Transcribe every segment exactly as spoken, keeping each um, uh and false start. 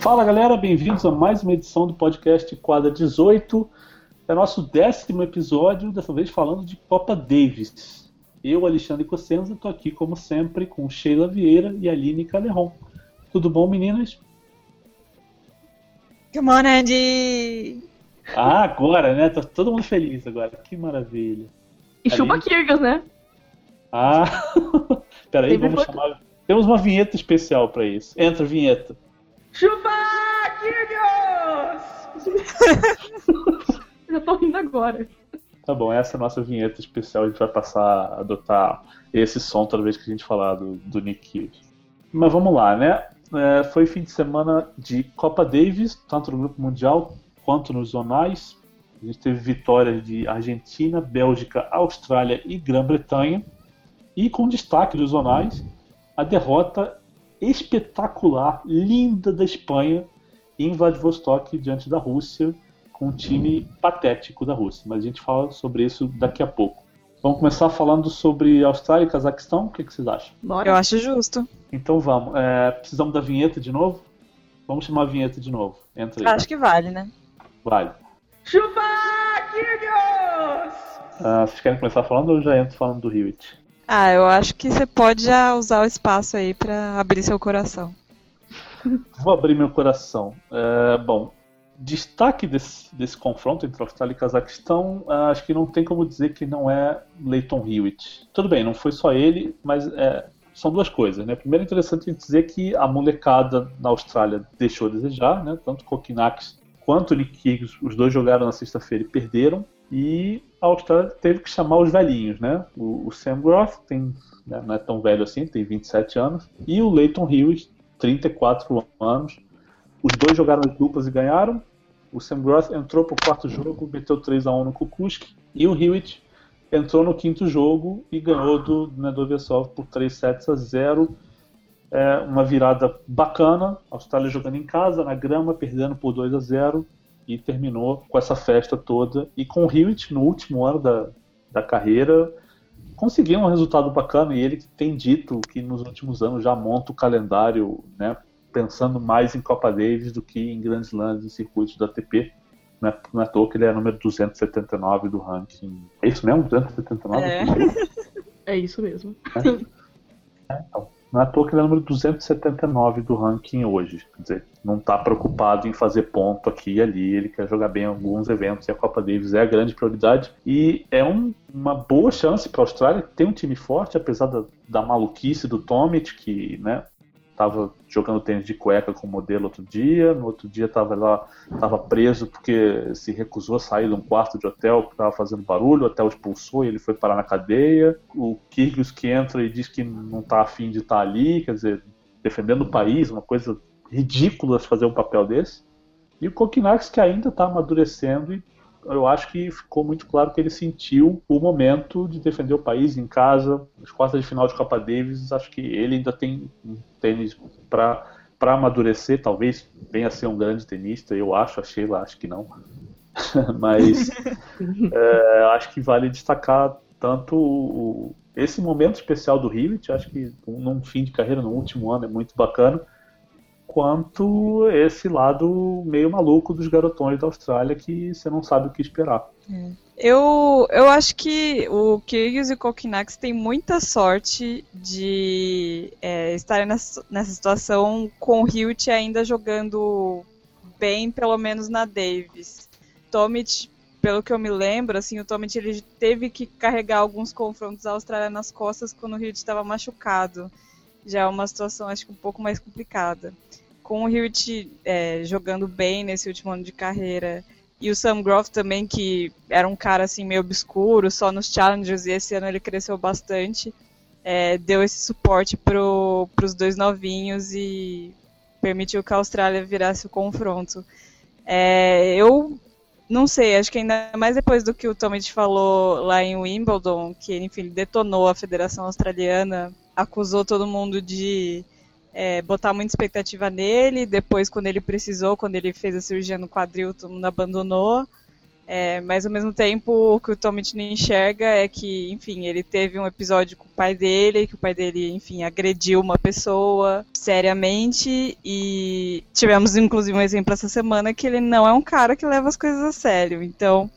Fala galera, bem-vindos a mais uma edição do podcast Quadra dezoito. É nosso décimo episódio, dessa vez falando de Copa Davis. Eu, Alexandre Cossenza, estou aqui como sempre com Sheila Vieira e Aline Calerron. Tudo bom, meninas? Good morning, Andy! Ah, agora, né? Tá todo mundo feliz agora. Que maravilha. E chupa Kyrgios, né? Ah, peraí, Sempre vamos foi... chamar... Temos uma vinheta especial para isso. Entra, vinheta. Chupa Kyrgios! Já tô rindo agora. Tá bom, essa é a nossa vinheta especial. A gente vai passar a adotar esse som toda vez que a gente falar do, do Nick Kyrgios. Mas vamos lá, né? É, foi fim de semana de Copa Davis, tanto no Grupo Mundial quanto nos zonais. A gente teve vitórias de Argentina, Bélgica, Austrália e Grã-Bretanha. E com destaque dos zonais, a derrota espetacular, linda da Espanha em Vladivostok diante da Rússia, com um time patético da Rússia. Mas a gente fala sobre isso daqui a pouco. Vamos começar falando sobre Austrália e Cazaquistão. O que, que vocês acham? Bora. Eu acho justo. Então vamos. É, precisamos da vinheta de novo? Vamos chamar a vinheta de novo. Entra aí. Acho que vale, né? Vale. Chupa Kyrgios! Ah, vocês querem começar falando ou eu já entro falando do Hewitt? Ah, eu acho que você pode já usar o espaço aí pra abrir seu coração. Vou abrir meu coração. É, bom, destaque desse, desse confronto entre Austrália e Cazaquistão, acho que não tem como dizer que não é Lleyton Hewitt. Tudo bem, não foi só ele, mas é, são duas coisas, né? Primeiro é interessante dizer que a molecada na Austrália deixou a desejar, né? Tanto o Kokkinakis quanto o Nick Kyrgios, os dois jogaram na sexta-feira e perderam. E a Austrália teve que chamar os velhinhos, né? O, o Sam Groth tem, né, não é tão velho assim, tem vinte e sete anos. E o Lleyton Hewitt, trinta e quatro anos. Os dois jogaram as duplas e ganharam. O Sam Groth entrou para o quarto jogo, meteu três a um no Kukushki. E o Hewitt entrou no quinto jogo e ganhou do Nedoviasov por três sets a zero. É uma virada bacana. A Austrália jogando em casa, na grama, perdendo por dois a zero. E terminou com essa festa toda. E com o Hewitt, no último ano da, da carreira, conseguiu um resultado bacana. E ele que tem dito que nos últimos anos já monta o calendário, né, pensando mais em Copa Davis do que em grandes lãs e circuitos da A T P. Não é, não é à toa que ele é número duzentos e setenta e nove do ranking. É isso mesmo? duzentos e setenta e nove? É, É isso mesmo. É, então. Não é à toa que ele é o número duzentos e setenta e nove do ranking hoje. Quer dizer, não está preocupado em fazer ponto aqui e ali. Ele quer jogar bem em alguns eventos e a Copa Davis é a grande prioridade. E é um, uma boa chance para a Austrália ter um time forte, apesar da, da maluquice do Tomic, que, né, estava jogando tênis de cueca com o modelo outro dia. No outro dia estava lá, estava preso porque se recusou a sair de um quarto de hotel que estava fazendo barulho. O hotel expulsou e ele foi parar na cadeia. O Kyrgios que entra e diz que não está afim de estar ali, quer dizer, defendendo o país, uma coisa ridícula de fazer um papel desse. E o Kokkinakis que ainda está amadurecendo e eu acho que ficou muito claro que ele sentiu o momento de defender o país em casa, nas quartas de final de Copa Davis. Acho que ele ainda tem um tênis para amadurecer, talvez venha a ser um grande tenista, eu acho, a Sheila acho que não. Mas é, acho que vale destacar tanto o, esse momento especial do Hewitt, acho que num fim de carreira, no último ano, é muito bacana, quanto esse lado meio maluco dos garotões da Austrália que você não sabe o que esperar. É. Eu, eu acho que o Kyrgios e o Kokkinakis têm muita sorte de é, estarem nessa, nessa situação com o Hewitt ainda jogando bem, pelo menos na Davis. Tomic, pelo que eu me lembro, assim, o Tomic ele teve que carregar alguns confrontos da Austrália nas costas quando o Hewitt estava machucado. Já é uma situação, acho que um pouco mais complicada. Com o Hewitt é, jogando bem nesse último ano de carreira, e o Sam Groth também, que era um cara assim, meio obscuro, só nos Challengers, e esse ano ele cresceu bastante, é, deu esse suporte para os dois novinhos e permitiu que a Austrália virasse o confronto. É, eu não sei, acho que ainda mais depois do que o Tomic falou lá em Wimbledon, que enfim, detonou a Federação Australiana, acusou todo mundo de é, botar muita expectativa nele. Depois, quando ele precisou, quando ele fez a cirurgia no quadril, todo mundo abandonou. É, mas ao mesmo tempo, o que o Tomit não enxerga é que, enfim, ele teve um episódio com o pai dele, que o pai dele, enfim, agrediu uma pessoa seriamente, e tivemos inclusive um exemplo essa semana que ele não é um cara que leva as coisas a sério. Então,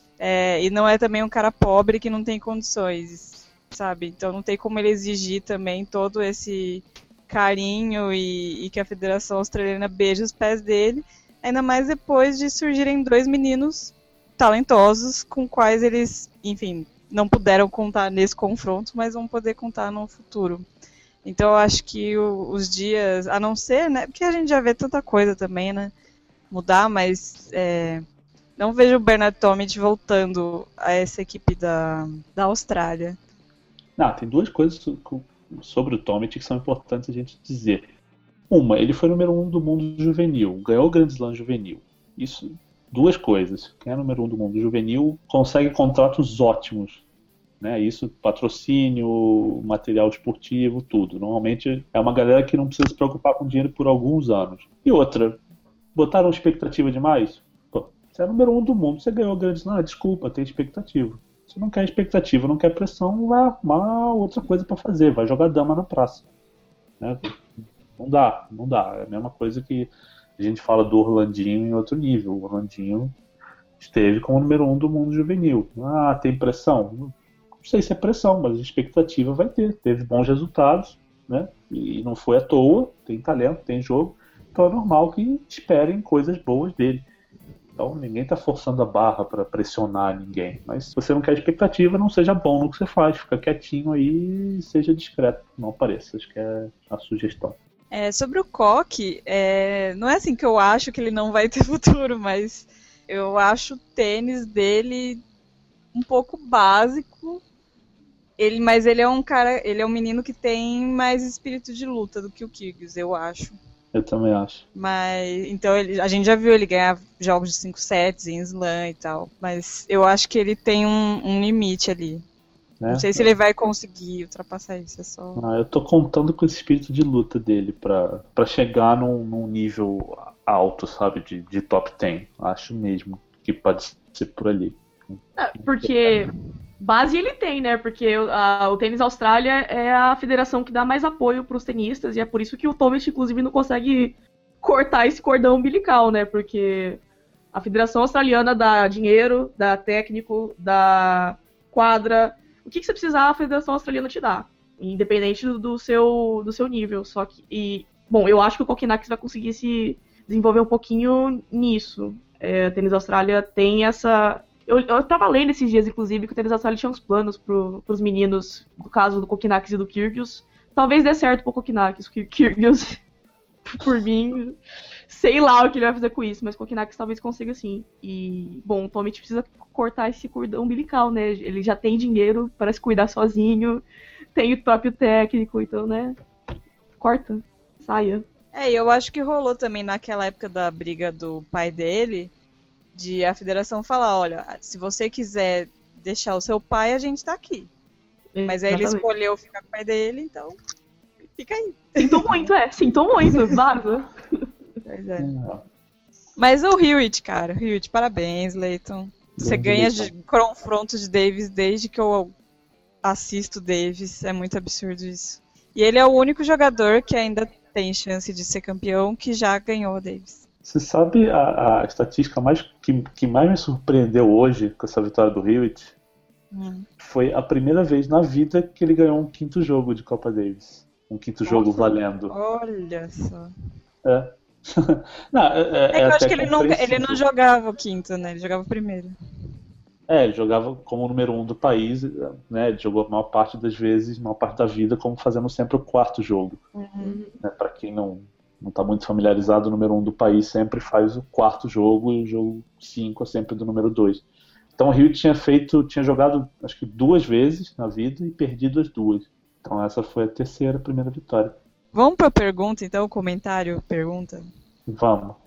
é, e não é também um cara pobre que não tem condições, sabe? Então não tem como ele exigir também todo esse carinho e, e que a Federação Australiana beije os pés dele, ainda mais depois de surgirem dois meninos talentosos com quais eles, enfim, não puderam contar nesse confronto, mas vão poder contar no futuro. Então eu acho que o, os dias, a não ser, né, porque a gente já vê tanta coisa também, né, mudar, mas é, não vejo o Bernard Tomic voltando a essa equipe da, da Austrália. Não, tem duas coisas sobre o Tomic que são importantes a gente dizer. Uma, ele foi número um do mundo juvenil, ganhou o Grand Slam juvenil. Isso, duas coisas. Quem é número um do mundo juvenil consegue contratos ótimos, né? Isso, patrocínio, material esportivo, tudo. Normalmente é uma galera que não precisa se preocupar com dinheiro por alguns anos. E outra, botaram expectativa demais? Pô, você é número um do mundo, você ganhou o Grand Slam, desculpa, tem expectativa. Se não quer expectativa, não quer pressão, vai arrumar outra coisa para fazer, vai jogar dama na praça, né? Não dá, não dá. É a mesma coisa que a gente fala do Orlandinho em outro nível. O Orlandinho esteve como número um do mundo juvenil. Ah, tem pressão? Não sei se é pressão, mas a expectativa vai ter. Teve bons resultados, né? E não foi à toa, tem talento, tem jogo. Então é normal que esperem coisas boas dele. Então ninguém está forçando a barra para pressionar ninguém. Mas se você não quer expectativa, não seja bom no que você faz. Fica quietinho aí e seja discreto. Não apareça. Acho que é a sugestão. É, sobre o Koch, é, não é assim que eu acho que ele não vai ter futuro, mas eu acho o tênis dele um pouco básico. Ele, mas ele é um cara, ele é um menino que tem mais espírito de luta do que o Kyrgios, eu acho. Eu também acho. Mas então ele, a gente já viu ele ganhar jogos de cinco sets em slam e tal, mas eu acho que ele tem um, um limite ali. É? Não sei se ele vai conseguir ultrapassar isso, é só... Ah, eu tô contando com esse espírito de luta dele pra, pra chegar num, num nível alto, sabe, de, de top dez. Acho mesmo que pode ser por ali. É, porque base ele tem, né? Porque a, o Tênis Austrália é a federação que dá mais apoio pros tenistas, e é por isso que o Tomic, inclusive, não consegue cortar esse cordão umbilical, né? Porque a Federação Australiana dá dinheiro, dá técnico, dá quadra... O que, que você precisar, a Federação Australiana te dá, independente do, do, seu, do seu nível. Só que, e, bom, eu acho que o Kokkinakis vai conseguir se desenvolver um pouquinho nisso. É, o Tênis Austrália tem essa... Eu, eu tava lendo esses dias, inclusive, que o Tênis Austrália tinha uns planos pro, pros meninos, no caso do Kokkinakis e do Kyrgios. Talvez dê certo pro Kokkinakis, porque o Kyrgios, por mim, sei lá o que ele vai fazer com isso, mas o Kokkinakis talvez consiga sim. E, bom, o Tomic precisa cortar esse cordão umbilical, né? Ele já tem dinheiro para se cuidar sozinho, tem o próprio técnico, então, né? Corta, saia. É, e eu acho que rolou também naquela época da briga do pai dele, de a federação falar, olha, se você quiser deixar o seu pai, a gente tá aqui. É, mas aí exatamente. Ele escolheu ficar com o pai dele, então fica aí. Sinto muito, é, sinto muito, barba. Pois é. Mas o Hewitt, cara, o Hewitt, parabéns, Leighton. Você ganha de confronto de Davis desde que eu assisto Davis, é muito absurdo isso. E ele é o único jogador que ainda tem chance de ser campeão que já ganhou Davis. Você sabe a, a estatística mais, que, que mais me surpreendeu hoje com essa vitória do Hewitt? Hum. Foi a primeira vez na vida que ele ganhou um quinto jogo de Copa Davis. Um quinto Nossa, jogo valendo. Olha só. É. não, é, é, é que eu acho que ele, nunca, ele não jogava o quinto, né? Ele jogava o primeiro. É, ele jogava como número um do país, né? Ele jogou a maior parte das vezes, a maior parte da vida, como fazendo sempre o quarto jogo. Uhum. Né, para quem não não está muito familiarizado, o número um do país sempre faz o quarto jogo e o jogo cinco é sempre do número dois. Então o Hewitt tinha feito, tinha jogado acho que duas vezes na vida e perdido as duas. Então essa foi a terceira, primeira vitória. Vamos para a pergunta, então, o comentário, pergunta. Vamos.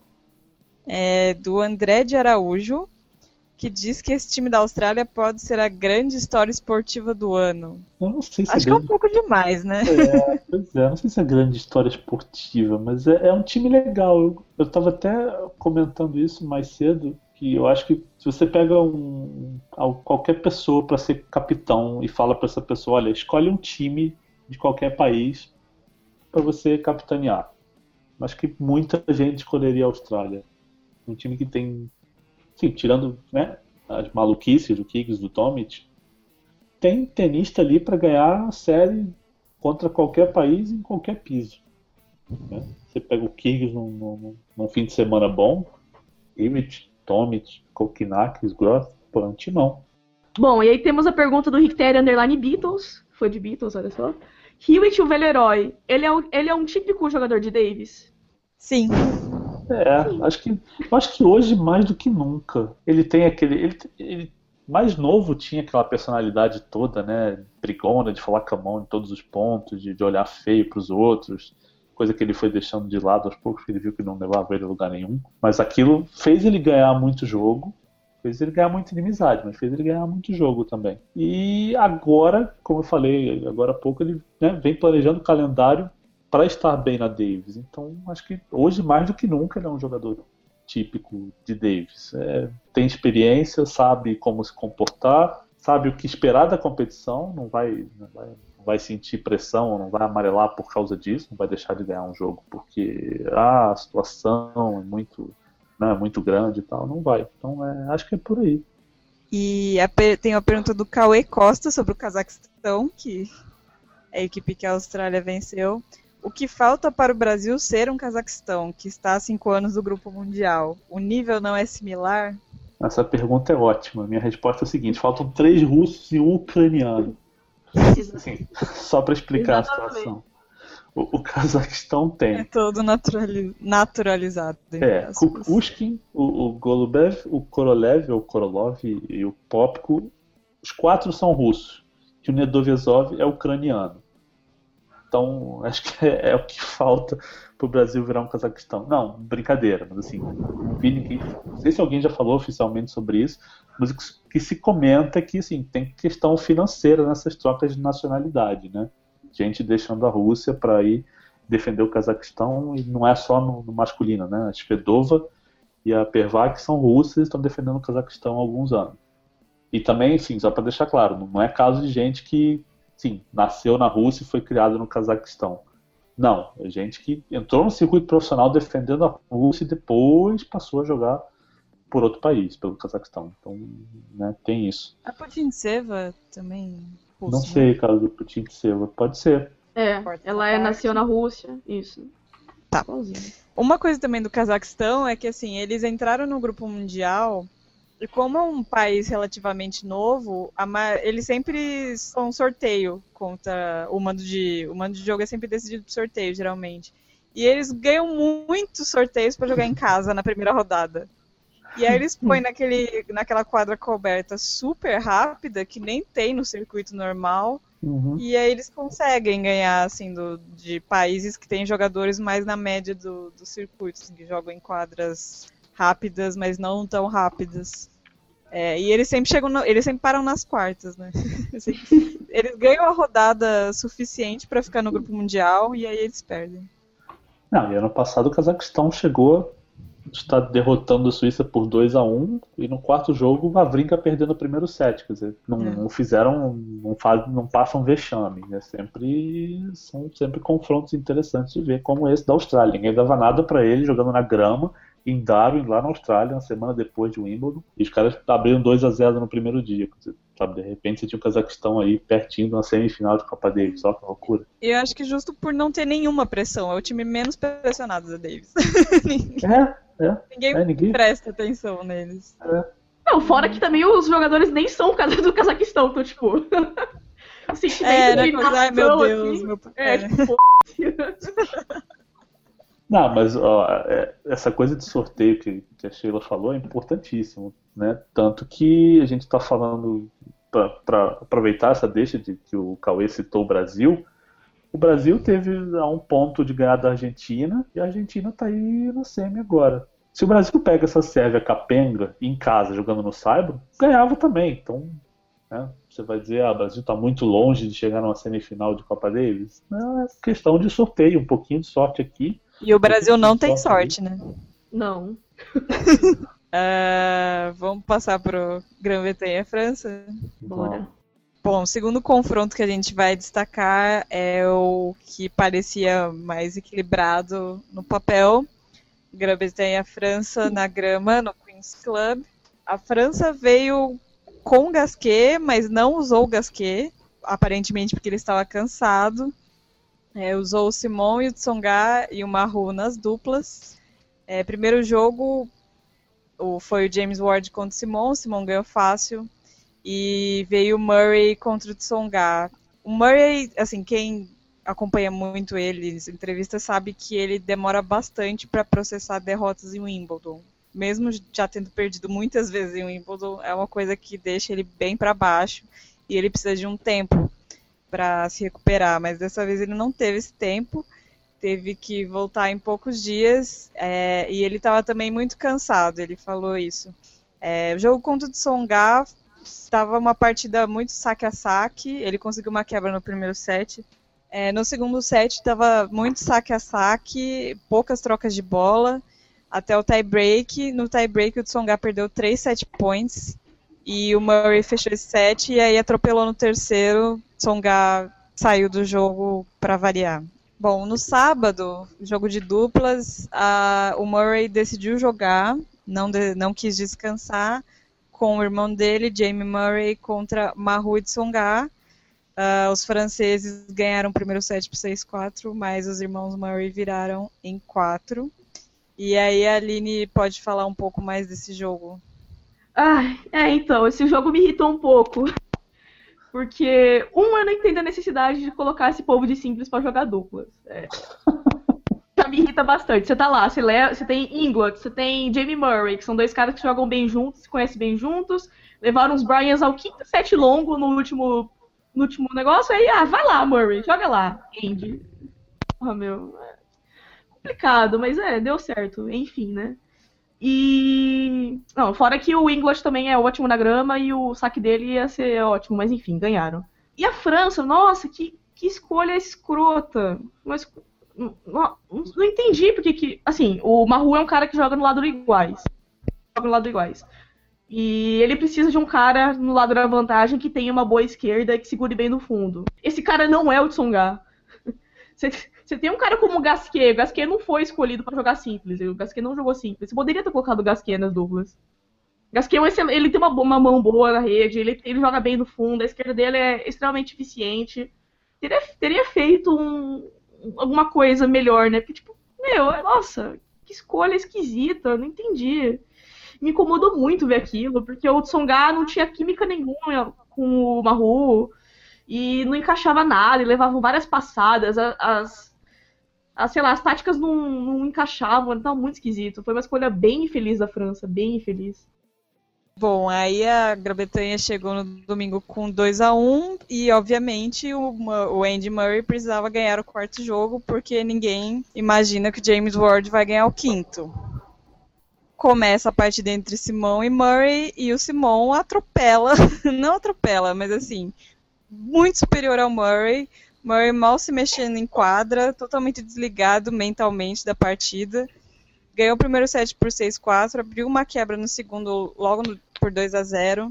É do André de Araújo, que diz que esse time da Austrália pode ser a grande história esportiva do ano. Eu não sei se Acho é grande... que é um pouco demais, né? É, pois é, não sei se é grande história esportiva, mas é, é um time legal. Eu, eu tava até comentando isso mais cedo, que eu acho que se você pega um, qualquer pessoa para ser capitão e fala para essa pessoa, olha, escolhe um time de qualquer país para você capitanear. Acho que muita gente escolheria a Austrália. Um time que tem, sim, tirando, né, as maluquices do Kyrgios, do Tomic, tem tenista ali para ganhar a série contra qualquer país em qualquer piso. Né? Você pega o Kyrgios num, num, num fim de semana bom, Ivic, Tomic, Kokkinakis, Groth, pô, um timão. Bom, e aí temos a pergunta do Richter Underline Beatles, foi de Beatles, olha só. Hewitt, o velho herói, ele é, um, ele é um típico jogador de Davis? Sim. É, Sim. Acho que, eu acho que hoje mais do que nunca. Ele tem aquele... Ele, ele mais novo tinha aquela personalidade toda, né? Brigona, de falar com a mão em todos os pontos, de, de olhar feio para os outros. Coisa que ele foi deixando de lado aos poucos, porque ele viu que não levava ele a lugar nenhum. Mas aquilo fez ele ganhar muito jogo, fez ele ganhar muita inimizade, mas fez ele ganhar muito jogo também. E agora, como eu falei agora há pouco, ele, né, vem planejando o calendário para estar bem na Davis. Então, acho que hoje, mais do que nunca, ele é um jogador típico de Davis. É, tem experiência, sabe como se comportar, sabe o que esperar da competição, não vai... Não vai vai sentir pressão, não vai amarelar por causa disso, não vai deixar de ganhar um jogo porque ah, a situação é muito, né, muito grande e tal, não vai. Então é, acho que é por aí. E a, tem a pergunta do Cauê Costa sobre o Cazaquistão, que é a equipe que a Austrália venceu. O que falta para o Brasil ser um Cazaquistão, que está há cinco anos do Grupo Mundial? O nível não é similar? Essa pergunta é ótima. Minha resposta é a seguinte: faltam três russos e um ucraniano. Assim, só para explicar Exatamente. a situação. O, o Cazaquistão tem. É todo naturali- naturalizado. É, Kukushkin, o, o Golubev, o Korolev, ou Korolov e o Popko, os quatro são russos. E o Nedovezov é ucraniano. Então, acho que é, é o que falta para o Brasil virar um Cazaquistão. Não, brincadeira, mas assim, não vi ninguém. Não sei se alguém já falou oficialmente sobre isso, mas o que se comenta é que assim, tem questão financeira nessas trocas de nacionalidade, né? Gente deixando a Rússia para ir defender o Cazaquistão, e não é só no, no masculino, né? A Shvedova e a Pervak são russas e estão defendendo o Cazaquistão há alguns anos. E também, enfim, só para deixar claro, não é caso de gente que, sim, nasceu na Rússia e foi criado no Cazaquistão. Não, é gente que entrou no circuito profissional defendendo a Rússia e depois passou a jogar por outro país, pelo Cazaquistão. Então, né, tem isso. A Putintseva também... Russo, não sei, né? Caso do Putintseva, pode ser. É, ela é, nasceu na Rússia, isso. Tá. Uma coisa também do Cazaquistão é que, assim, eles entraram no Grupo Mundial... E como é um país relativamente novo, a ma... eles sempre são sorteio contra o mando de... O mando de jogo é sempre decidido por sorteio, geralmente. E eles ganham muitos sorteios para jogar em casa na primeira rodada. E aí eles põem naquele, naquela quadra coberta super rápida, que nem tem no circuito normal. Uhum. E aí eles conseguem ganhar, assim, do, de países que têm jogadores mais na média do, do circuito, assim, que jogam em quadras... rápidas, mas não tão rápidas. É, e eles sempre chegam, no, eles sempre param nas quartas, né? Eles ganham a rodada suficiente para ficar no Grupo Mundial e aí eles perdem. Não, e ano passado o Cazaquistão chegou a estar derrotando a Suíça por dois a um e no quarto jogo o Wawrinka perdendo o primeiro set, quer dizer, não, é. não fizeram, não, faz, não passam vexame, né? Sempre, são sempre confrontos interessantes de ver, como esse da Austrália. Ninguém dava nada para ele jogando na grama em Darwin, lá na Austrália, uma semana depois de Wimbledon, e os caras abriram dois a zero no primeiro dia. Sabe, de repente você tinha o Cazaquistão aí pertinho de uma semifinal de Copa Davis, só que loucura. Eu acho que justo por não ter nenhuma pressão, é o time menos pressionado da Davis. É, é. Ninguém, é, ninguém presta atenção neles. É. Não, fora que também os jogadores nem são do Cazaquistão, então tipo... Assim, é, né, ai meu Deus, assim, meu... É, é. tipo... Não, mas ó, essa coisa de sorteio que, que a Sheila falou é importantíssimo, né? Tanto que a gente está falando, para aproveitar essa deixa de que o Cauê citou o Brasil, o Brasil teve a um ponto de ganhar da Argentina e a Argentina está aí na semi agora. Se o Brasil pega essa Sérvia capenga em casa jogando no Saibro, ganhava também. Então, né, você vai dizer, ah, o Brasil está muito longe de chegar numa semifinal de Copa Davis? Não, é questão de sorteio, um pouquinho de sorte aqui. E o Brasil não tem sorte, né? Não. Uh, vamos passar pro Grã-Bretanha e França? Bora. Bom, o segundo confronto que a gente vai destacar é o que parecia mais equilibrado no papel. Grã-Bretanha e França na grama, no Queen's Club. A França veio com Gasquet, mas não usou o Gasquet, aparentemente porque ele estava cansado. É, usou o Simon e o Tsonga e o Mahou nas duplas. É, primeiro jogo o, foi o James Ward contra o Simon, o Simon ganhou fácil. E veio o Murray contra o Tsonga. O Murray, assim, quem acompanha muito ele em entrevistas sabe que ele demora bastante para processar derrotas em Wimbledon. Mesmo já tendo perdido muitas vezes em Wimbledon, é uma coisa que deixa ele bem para baixo e ele precisa de um tempo para se recuperar. Mas dessa vez ele não teve esse tempo, teve que voltar em poucos dias é, e ele estava também muito cansado, ele falou isso. É, o jogo contra o Tsonga estava uma partida muito saque a saque, ele conseguiu uma quebra no primeiro set. É, no segundo set estava muito saque a saque, poucas trocas de bola, até o tie break. No tie break o Tsonga perdeu três set points e o Murray fechou esse set e aí atropelou no terceiro. Tsonga saiu do jogo para variar. Bom, no sábado, jogo de duplas, a, o Murray decidiu jogar, não, de, não quis descansar, com o irmão dele, Jamie Murray, contra Mahou e Tsonga. Uh, os franceses ganharam o primeiro set por seis a quatro, mas os irmãos Murray viraram em quatro. E aí a Aline pode falar um pouco mais desse jogo. Ah, é, então, esse jogo me irritou um pouco. Porque, um, eu não entendo a necessidade de colocar esse povo de simples pra jogar duplas. É. Já me irrita bastante. Você tá lá, você, leva, você tem Inglaterra, você tem Jamie Murray, que são dois caras que jogam bem juntos, se conhecem bem juntos, levaram os Bryans ao quinto set longo no último, no último negócio, aí, ah, vai lá, Murray, joga lá, Andy. Porra, meu, é complicado, mas é, deu certo, enfim, né? E... Não, fora que o Inglaterra também é ótimo na grama e o saque dele ia ser ótimo, mas enfim, ganharam. E a França, nossa, que, que escolha escrota. Mas não, não, não entendi porque que... Assim, o Mahou é um cara que joga no lado do iguais. Joga no lado do iguais. E ele precisa de um cara no lado da vantagem que tenha uma boa esquerda e que segure bem no fundo. Esse cara não é o Tsonga. Você... Você tem um cara como o Gasquet. O Gasquet não foi escolhido pra jogar simples. O Gasquet não jogou simples. Você poderia ter colocado o Gasquet nas duplas. O Gasquet, ele tem uma, uma mão boa na rede, ele, ele joga bem no fundo, a esquerda dele é extremamente eficiente. Teria, teria feito um, alguma coisa melhor, né? Porque, tipo, meu, nossa, que escolha esquisita, não entendi. Me incomodou muito ver aquilo, porque o Tsonga não tinha química nenhuma com o Mahou e não encaixava nada, e levavam várias passadas, as... as As, sei lá, as táticas não, não encaixavam, então muito esquisito. Foi uma escolha bem infeliz da França, bem infeliz. Bom, aí a Grã-Bretanha chegou no domingo com dois a um e, obviamente, o, o Andy Murray precisava ganhar o quarto jogo, porque ninguém imagina que o James Ward vai ganhar o quinto. Começa a partida entre Simon e Murray e o Simon atropela, não atropela, mas assim, muito superior ao Murray. Murray mal se mexendo em quadra, totalmente desligado mentalmente da partida. Ganhou o primeiro set por seis a quatro, abriu uma quebra no segundo logo no, por dois a zero.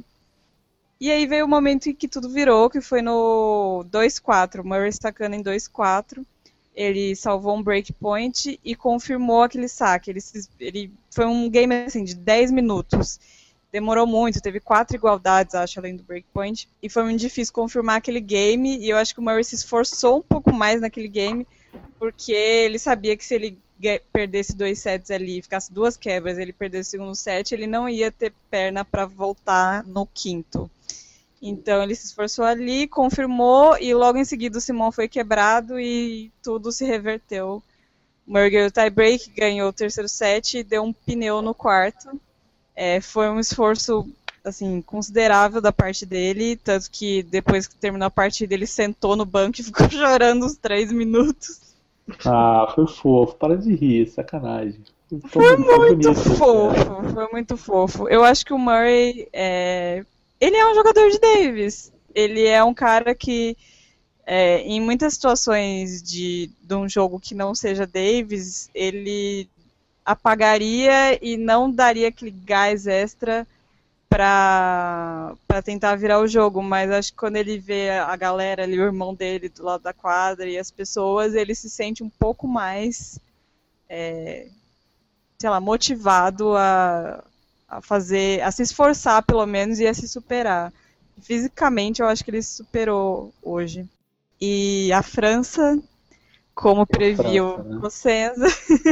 E aí veio o momento em que tudo virou, que foi no dois a quatro. Murray estacando em dois a quatro. Ele salvou um breakpoint e confirmou aquele saque. Ele, ele foi um game assim, de dez minutos. Demorou muito, teve quatro igualdades, acho, além do breakpoint. E foi muito difícil confirmar aquele game. E eu acho que o Murray se esforçou um pouco mais naquele game, porque ele sabia que se ele perdesse dois sets ali, ficasse duas quebras, ele perdesse o segundo set, ele não ia ter perna para voltar no quinto. Então ele se esforçou ali, confirmou, e logo em seguida o Simon foi quebrado e tudo se reverteu. O Murray ganhou o tie-break, ganhou o terceiro set e deu um pneu no quarto. É, foi um esforço assim, considerável da parte dele, tanto que depois que terminou a partida ele sentou no banco e ficou chorando uns três minutos. Ah, foi fofo, para de rir, sacanagem. Foi muito fofo, foi muito fofo. Eu acho que o Murray, é... ele é um jogador de Davis. Ele é um cara que, é, em muitas situações de, de um jogo que não seja Davis, ele apagaria e não daria aquele gás extra pra, pra tentar virar o jogo, mas acho que quando ele vê a galera ali, o irmão dele do lado da quadra e as pessoas, ele se sente um pouco mais, é, sei lá, motivado a, a fazer, a se esforçar pelo menos e a se superar. Fisicamente eu acho que ele se superou hoje. E a França, como previu França, né? o Senza,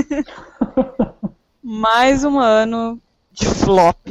mais um ano de flop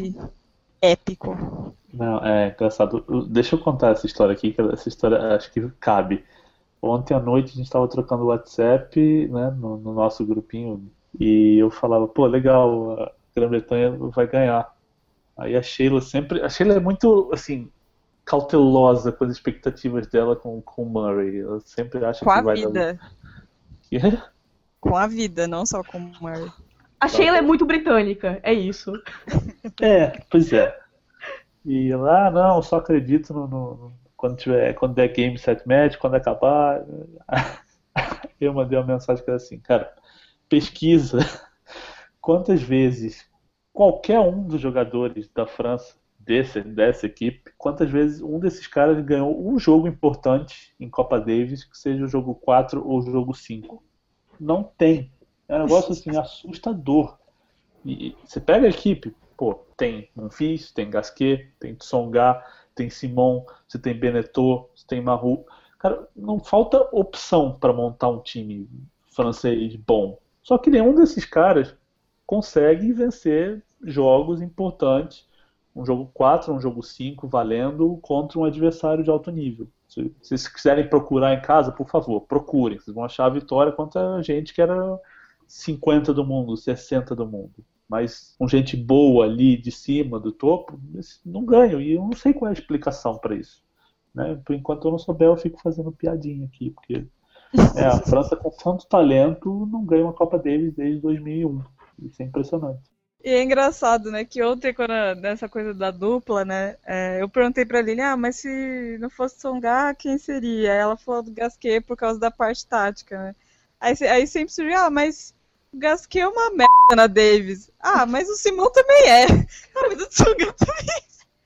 épico. Não, é engraçado. Eu- Deixa eu contar essa história aqui, que essa história acho que cabe. Ontem à noite a gente estava trocando WhatsApp, né, no, no nosso grupinho, e eu falava, pô, legal, a Grã-Bretanha vai ganhar. Aí a Sheila sempre. A Sheila é muito, assim, cautelosa com as expectativas dela com, com o Murray. Ela sempre acha Com que a vai dar. vida. Quê? Com a vida, não só com o Murray. A Sheila é muito britânica, é isso. É, pois é. E ela, ah, não, só acredito no, no- no- quando tiver, quando der game set match, quando acabar. Eu mandei uma mensagem que era assim, cara, pesquisa quantas vezes qualquer um dos jogadores da França, desse, dessa equipe, quantas vezes um desses caras ganhou um jogo importante em Copa Davis, que seja o jogo quatro ou o jogo cinco. Não tem. É um negócio assim assustador. E você pega a equipe, pô, tem Monfils, tem Gasquet, tem Tsonga, tem Simon, você tem Beneteau, você tem Mahou. Cara, não falta opção para montar um time francês bom. Só que nenhum desses caras consegue vencer jogos importantes, um jogo quatro, um jogo cinco, valendo contra um adversário de alto nível. Se vocês quiserem procurar em casa, por favor, procurem. Vocês vão achar a vitória contra gente que era cinquenta do mundo, sessenta do mundo. Mas com gente boa ali de cima, do topo, eles não ganham. E eu não sei qual é a explicação para isso. Né? Por enquanto eu não souber, eu fico fazendo piadinha aqui, porque é, a França com tanto talento não ganha uma Copa Davis desde dois mil e um. Isso é impressionante. E é engraçado, né, que ontem, quando a- nessa coisa da dupla, né, é, eu perguntei pra Lili, ah, mas se não fosse Tsonga, quem seria? Aí ela falou do Gasquet por causa da parte tática, né. Aí, se- aí sempre surgiu, ah, mas o Gasquet é uma merda na Davis. Ah, mas o Simão também é. Ah, mas o Tsonga também.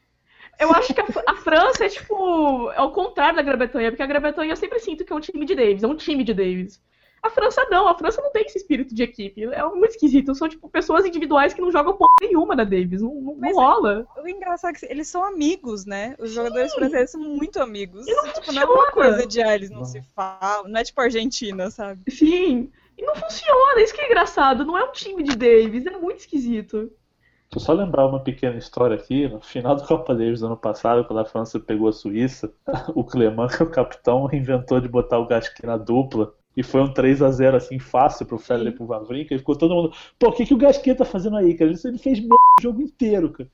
Eu acho que a, a França é tipo. É o contrário da Grã-Bretanha, porque a Grã-Bretanha eu sempre sinto que é um time de Davis, é um time de Davis. A França não, a França não tem esse espírito de equipe. É muito esquisito. São tipo pessoas individuais que não jogam porra nenhuma na Davis. Não, não, não Mas- rola. O engraçado é que eles são amigos, né? Os jogadores franceses são muito amigos. E não Tipo, não é uma funciona. coisa de, ah, eles não Não. se falam. Não é tipo Argentina, sabe? Sim. E não funciona, isso que é engraçado. Não é um time de Davis, é muito esquisito. Deixa eu só lembrar uma pequena história aqui. No final do Copa Davis do ano passado, quando a França pegou a Suíça, o Clément, que é o capitão, inventou de botar o Gasquet na dupla. E foi um três a zero assim, fácil pro Federer e pro Wawrinka. E ficou todo mundo, pô, o que, que o Gasquet tá fazendo aí, cara? Ele ele fez merda o jogo inteiro, cara.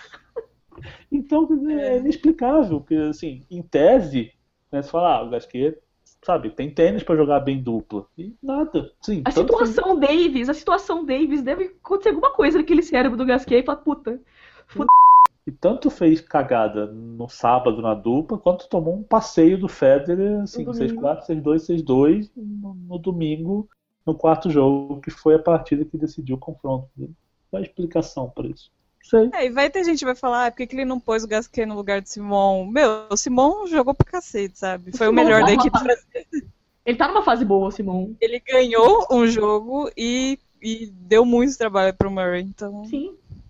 Então, quer dizer, é inexplicável. Porque, assim, em tese, né, você fala, ah, o Gasquet, sabe, tem tênis pra jogar bem dupla. E nada. Sim, A tanto que- situação Davis, a situação Davis deve acontecer alguma coisa naquele cérebro do Gasquet e falar, puta, E tanto fez cagada no sábado na dupla, quanto tomou um passeio do Federer, assim, No domingo. seis quatro, seis dois, seis dois, no, no domingo, no quarto jogo, que foi a partida que decidiu o confronto. Qual a explicação para isso? Não sei. É, e vai ter gente que vai falar, ah, por que, que ele não pôs o Gasquet no lugar do Simon? Meu, o Simon jogou pra cacete, sabe? Foi o Simon melhor da tá equipe numa brasileira. ele tá numa fase boa, Simon. Ele ganhou um jogo e, e deu muito trabalho pro Murray, então... Sim.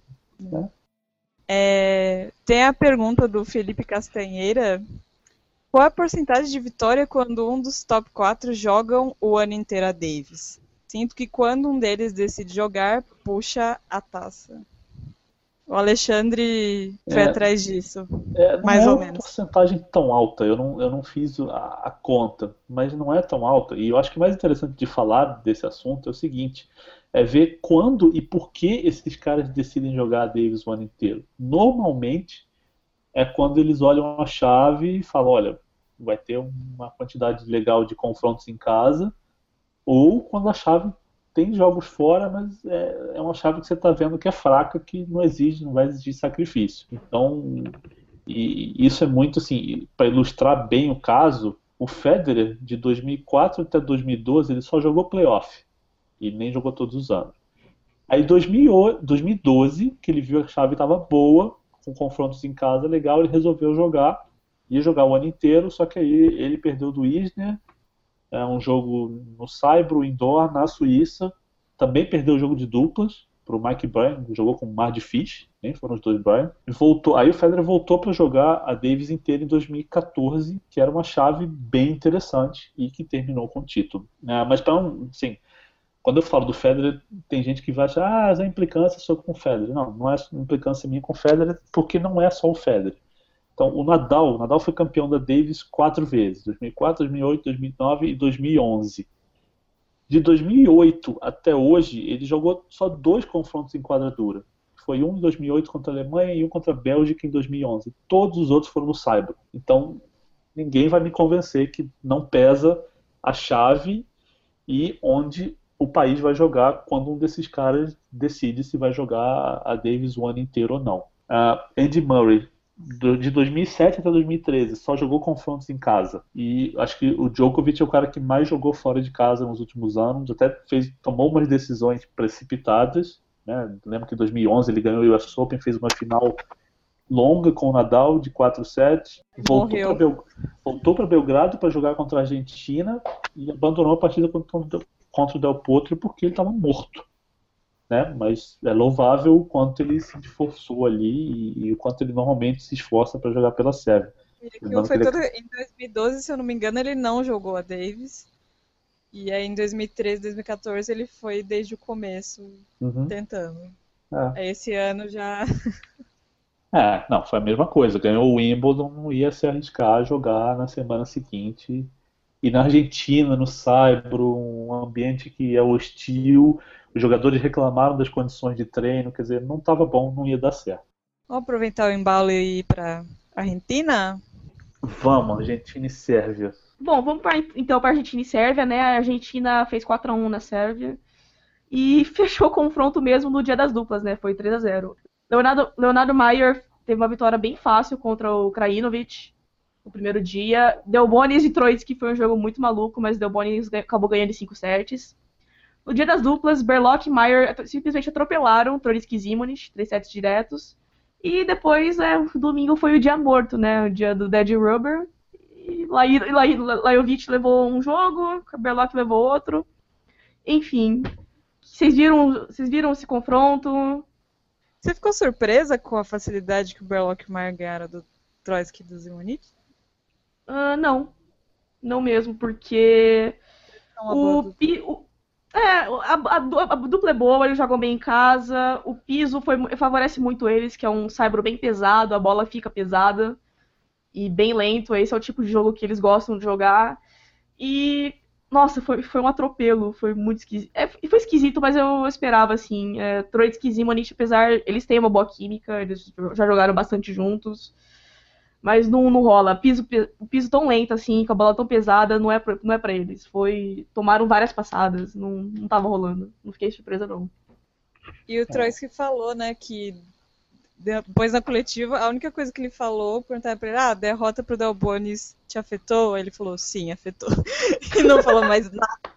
É, tem a pergunta do Felipe Castanheira. Qual é a porcentagem de vitória quando um dos top quatro jogam o ano inteiro a Davis? Sinto que quando um deles decide jogar, puxa a taça. O Alexandre foi É. atrás disso. É, não Mais é ou uma menos. porcentagem tão alta, eu não, eu não fiz a, a conta, mas não é tão alta. E eu acho que o mais interessante de falar desse assunto é o seguinte, é ver quando e por que esses caras decidem jogar a Davis o ano inteiro. Normalmente é quando eles olham a chave e falam, olha, vai ter uma quantidade legal de confrontos em casa, ou quando a chave tem jogos fora, mas é, é uma chave que você está vendo que é fraca, que não exige, não vai exigir sacrifício. Então, e isso é muito assim, para ilustrar bem o caso, o Federer de dois mil e quatro até dois mil e doze ele só jogou playoff e nem jogou todos os anos. Aí em dois mil e doze, que ele viu que a chave estava boa, com confrontos em casa legal, ele resolveu jogar, ia jogar o ano inteiro, só que aí ele perdeu do Isner, é um jogo no Saibro, indoor, na Suíça, também perdeu o jogo de duplas para o Mike Bryan, jogou com o Mardy Fish, nem foram os dois Bryan, e voltou, aí o Federer voltou para jogar a Davis inteira em dois mil e quatorze, que era uma chave bem interessante e que terminou com o título. É, mas para um, assim, quando eu falo do Federer, tem gente que vai achar, ah, é implicância só com o Federer. Não, não é implicância minha com o Federer, porque não é só o Federer. Então, o Nadal, o Nadal foi campeão da Davis quatro vezes, dois mil e quatro, dois mil e oito, dois mil e nove e dois mil e onze. De dois mil e oito até hoje, ele jogou só dois confrontos em quadradura. Foi um em dois mil e oito contra a Alemanha e um contra a Bélgica em dois mil e onze. Todos os outros foram no Saibro. Então, ninguém vai me convencer que não pesa a chave e onde o país vai jogar quando um desses caras decide se vai jogar a Davis o ano inteiro ou não. Uh, Andy Murray, de dois mil e sete até dois mil e treze, só jogou confrontos em casa. E acho que o Djokovic é o cara que mais jogou fora de casa nos últimos anos, até fez, tomou umas decisões precipitadas. Né? Lembro que em dois mil e onze ele ganhou o U S Open, fez uma final longa com o Nadal de quatro sets, voltou para Bel... voltou para Belgrado para jogar contra a Argentina e abandonou a partida contra, contra o Del Potro porque ele estava morto. Né? Mas é louvável o quanto ele se esforçou ali e, e o quanto ele normalmente se esforça para jogar pela Sérvia. Foi todo... Em dois mil e doze, se eu não me engano, ele não jogou a Davis. E aí em dois mil e treze, dois mil e quatorze ele foi desde o começo uhum. tentando. É. Aí esse ano já... É, não, foi a mesma coisa. Ganhou o Wimbledon, não ia se arriscar a jogar na semana seguinte. E na Argentina, no Saibro, um ambiente que é hostil, os jogadores reclamaram das condições de treino, quer dizer, não estava bom, não ia dar certo. Vamos aproveitar o embalo e ir para Argentina? Vamos, Argentina e Sérvia. Bom, vamos pra, então para Argentina e Sérvia, né? A Argentina fez quatro a um na Sérvia e fechou o confronto mesmo no dia das duplas, né? Foi três a zero. Leonardo, Leonardo Maier teve uma vitória bem fácil contra o Krajinovic no primeiro dia. Delbonis e Troicki foi um jogo muito maluco, mas Delbonis acabou ganhando em cinco sets. No dia das duplas, Berlock e Maier simplesmente atropelaram Troicki e Zimonjic, três sets diretos. E depois, é, o domingo foi o dia morto, né? O dia do Dead Rubber. E Lajovic levou um jogo, Berlock levou outro. Enfim, vocês viram, vocês viram esse confronto? Você ficou surpresa com a facilidade que o Berlock e o Maier ganharam do Troicki e do Zimonjic? Uh, não. Não mesmo, porque o, pi, o, é, a, a, a dupla é boa, eles jogam bem em casa, o piso foi, favorece muito eles, que é um saibro bem pesado, a bola fica pesada e bem lento, esse é o tipo de jogo que eles gostam de jogar. E, nossa, foi, foi um atropelo, foi muito esquisito. É, foi esquisito, mas eu esperava, assim. É, Troicki e Zimonjic, apesar, eles têm uma boa química, eles já jogaram bastante juntos. Mas não, não rola. Piso, o piso tão lento, assim, com a bola tão pesada, não é pra, não é pra eles. Foi, tomaram várias passadas, não, não tava rolando. Não fiquei surpresa, não. E o Troicki falou, né, que depois na coletiva, a única coisa que ele falou, perguntaram pra ele, ah, a derrota pro Delbonis te afetou? Aí ele falou, sim, afetou. E não falou mais nada.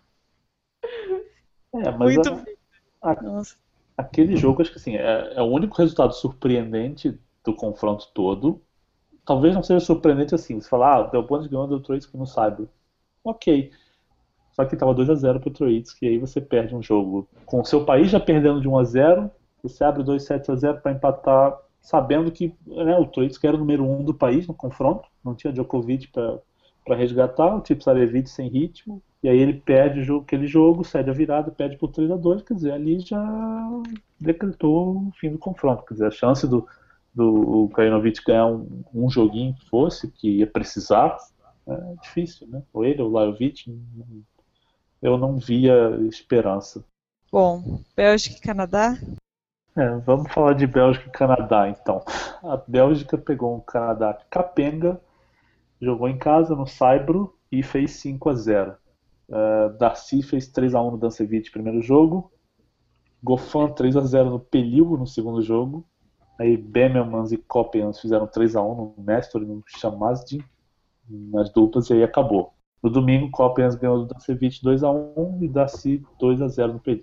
É, mas Muito a, a, Nossa. Aquele jogo, acho que assim, é, é o único resultado surpreendente do confronto todo. Talvez não seja surpreendente assim, você falar, ah, o Delbonis ganhou do Troicki no Saibro. Ok. Só que estava dois a zero pro Troicki, e aí você perde um jogo com o seu país já perdendo de um a zero, você abre dois sets a zero para empatar, sabendo que, né, o Troicki era o número um do país no confronto, não tinha Djokovic para resgatar, o Tipsarevic sem ritmo, e aí ele perde o jogo, aquele jogo, cede a virada, perde por três a dois, quer dizer, ali já decretou o fim do confronto, quer dizer, a chance do do Krajinovic ganhar um, um joguinho que fosse, que ia precisar, é difícil, né? Ou ele, ou o Lajovic, eu não via esperança. Bom, Bélgica e Canadá? É, vamos falar de Bélgica e Canadá, então. A Bélgica pegou um Canadá capenga, jogou em casa, no Saibro, e fez cinco a zero. Uh, Darcy fez três a um no Dancevich primeiro jogo, Goffin três a zero no Pelil no segundo jogo, aí Bemelmans e Coppens fizeram três a um no Nestor e no Chamazdi nas duplas, e aí acabou. No domingo, Coppens ganhou do Dancevich dois a um e Darcy dois a zero no Pelil.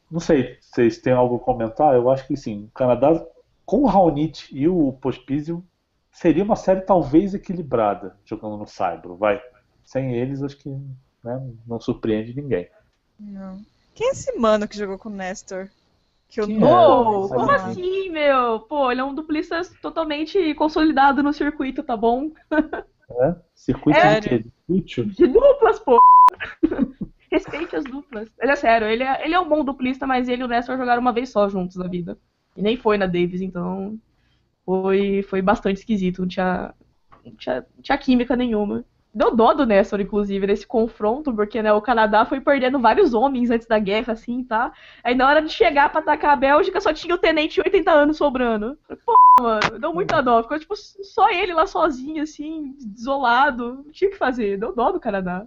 Não sei se vocês têm algo a comentar. Eu acho que sim. O Canadá, com o Raonic e o Pospisil, seria uma série talvez equilibrada, jogando no Saibro. Vai. Sem eles, acho que, né, não surpreende ninguém. Não. Quem é esse mano que jogou com o Nestor? Que eu Quem não... é? Pô, como Sabe? assim, meu? Pô, ele é um duplista totalmente consolidado no circuito, tá bom? É? Circuito É. de quê? De útil? De duplas, pô. Respeite as duplas. Ele é sério, ele é, ele é um bom duplista, mas ele e o Nestor jogaram uma vez só juntos na vida. E nem foi na Davis, então foi, foi bastante esquisito. Não tinha, não tinha, não tinha química nenhuma. Deu dó do Nestor, inclusive, nesse confronto, porque né, o Canadá foi perdendo vários homens antes da guerra, assim, tá? Aí na hora de chegar pra atacar a Bélgica, só tinha o tenente de oitenta anos sobrando. Pô, mano, deu muita dó. Ficou, tipo, só ele lá sozinho, assim, isolado. Não tinha o que fazer. Deu dó do Canadá.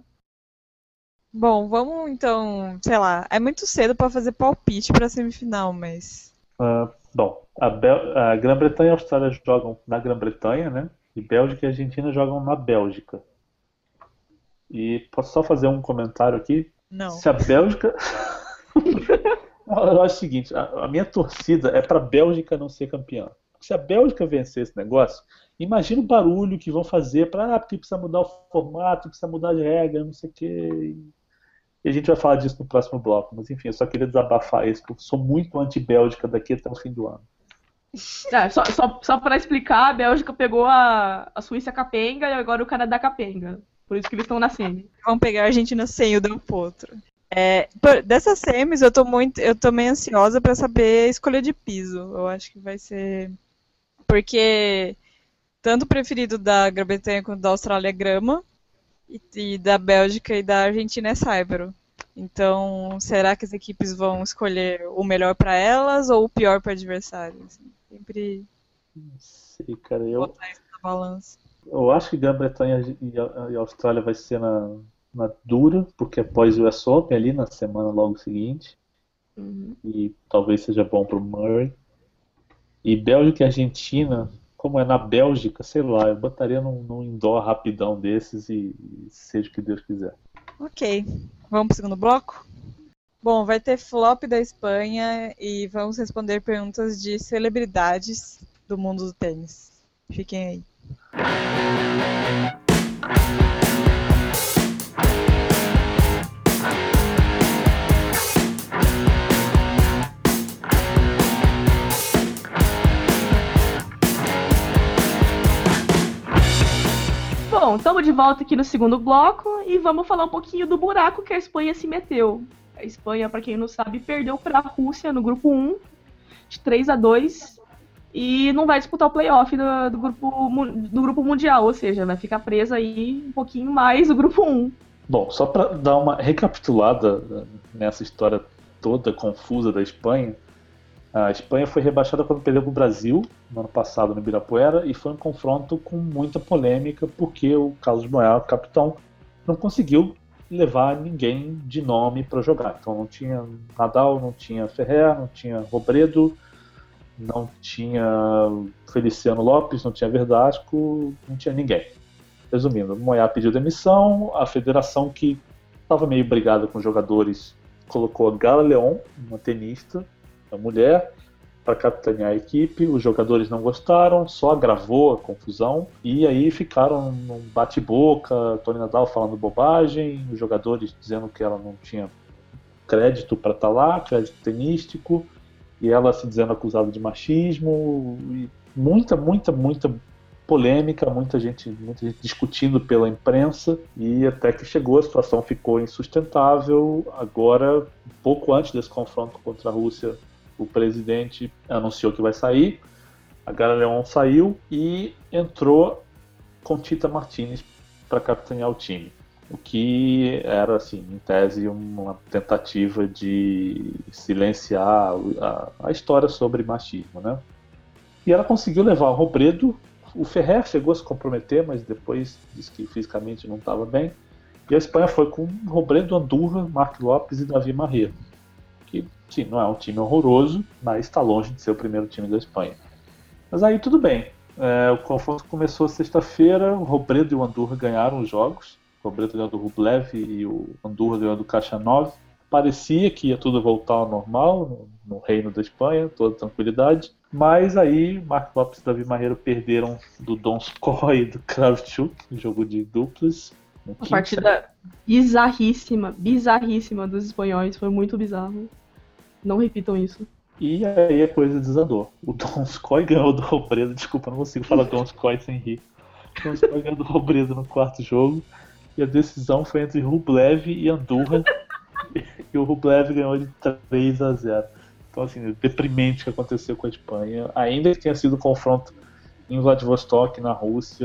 Bom, vamos então, sei lá, é muito cedo pra fazer palpite pra semifinal, mas... Ah, bom, a, Bel- a Grã-Bretanha e a Austrália jogam na Grã-Bretanha, né? E Bélgica e Argentina jogam na Bélgica. E posso só fazer um comentário aqui? Não. Se a Bélgica. Eu acho o seguinte: a, a minha torcida é para a Bélgica não ser campeã. Se a Bélgica vencer esse negócio, imagina o barulho que vão fazer para. Ah, porque precisa mudar o formato, precisa mudar de regra, não sei o quê. E a gente vai falar disso no próximo bloco. Mas enfim, eu só queria desabafar isso, porque eu sou muito anti-Bélgica daqui até o fim do ano. É, só, só, só pra explicar, a Bélgica pegou a, a Suíça capenga e agora o Canadá capenga. Por isso que eles estão na semi. Vamos pegar a Argentina sem o Del Potro. É, por- dessas semis, eu tô muito, eu tô meio ansiosa pra saber a escolha de piso. Eu acho que vai ser... Porque tanto o preferido da Grã-Bretanha quanto da Austrália é grama, e, e da Bélgica e da Argentina é saibro. Então, será que as equipes vão escolher o melhor pra elas ou o pior para o adversário? Assim, sempre Não sei, cara. Eu, botar isso na balança. eu acho que Grã-Bretanha e a, e a Austrália vai ser na, na dura, porque após o U S Open ali na semana logo seguinte. Uhum. E talvez seja bom pro Murray. E Bélgica e Argentina, como é na Bélgica, sei lá, eu botaria num, num indoor rapidão desses e, e seja o que Deus quiser. Ok, vamos pro segundo bloco? Bom, vai ter flop da Espanha e vamos responder perguntas de celebridades do mundo do tênis. Fiquem aí. Bom, estamos de volta aqui no segundo bloco e vamos falar um pouquinho do buraco que a Espanha se meteu. A Espanha, para quem não sabe, perdeu para a Rússia no grupo um, de três a dois, e não vai disputar o playoff do, do, grupo, do grupo mundial, ou seja, vai ficar presa aí um pouquinho mais do grupo um. Bom, só para dar uma recapitulada nessa história toda confusa da Espanha, a Espanha foi rebaixada quando perdeu para o Brasil no ano passado no Ibirapuera e foi um confronto com muita polêmica porque o Carlos Moyá, capitão, não conseguiu levar ninguém de nome para jogar. Então não tinha Nadal, não tinha Ferrer, não tinha Robredo, não tinha Feliciano Lopes, não tinha Verdasco, não tinha ninguém. Resumindo, o Moyá pediu demissão, a federação, que estava meio brigada com os jogadores, colocou a Gala Leon, uma tenista, uma mulher, para capitanear a equipe. Os jogadores não gostaram, só agravou a confusão, e aí ficaram num bate-boca, Tony Nadal falando bobagem, os jogadores dizendo que ela não tinha crédito para estar lá, crédito tenístico, e ela se dizendo acusada de machismo, e muita, muita, muita polêmica, muita gente, muita gente discutindo pela imprensa, e até que chegou, a situação ficou insustentável. Agora, pouco antes desse confronto contra a Rússia, o presidente anunciou que vai sair, a Gala Leon saiu e entrou Conchita Martínez para capitanear o time, o que era, assim, em tese, uma tentativa de silenciar a, a história sobre machismo, né? E ela conseguiu levar o Robredo. O Ferrer chegou a se comprometer, mas depois disse que fisicamente não estava bem. E a Espanha foi com Robredo, Andújar, Marc Lopes e Davi Marrero, que, sim, não é um time horroroso, mas está longe de ser o primeiro time da Espanha. Mas aí tudo bem. É, o confronto começou sexta-feira, o Robredo e o Andújar ganharam os jogos. O Robredo ganhou do Rublev e o Andújar ganhou do Khachanov. parecia que ia tudo voltar ao normal no, no reino da Espanha, toda tranquilidade. Mas aí Mark Lopes e Davi Marreiro perderam do Donskoy e do Kravchuk, no jogo de duplas. Uma partida bizarríssima, bizarríssima dos espanhóis, foi muito bizarro. Não repitam isso. E aí a coisa desandou. O Donskoy ganhou do Robredo, desculpa, não consigo falar Donskoy sem rir. O Donskoy ganhou do Robredo no quarto jogo. E a decisão foi entre Rublev e Andorra. E o Rublev ganhou de três a zero. Então, assim, deprimente o que aconteceu com a Espanha. Ainda que tenha sido um confronto em Vladivostok, na Rússia,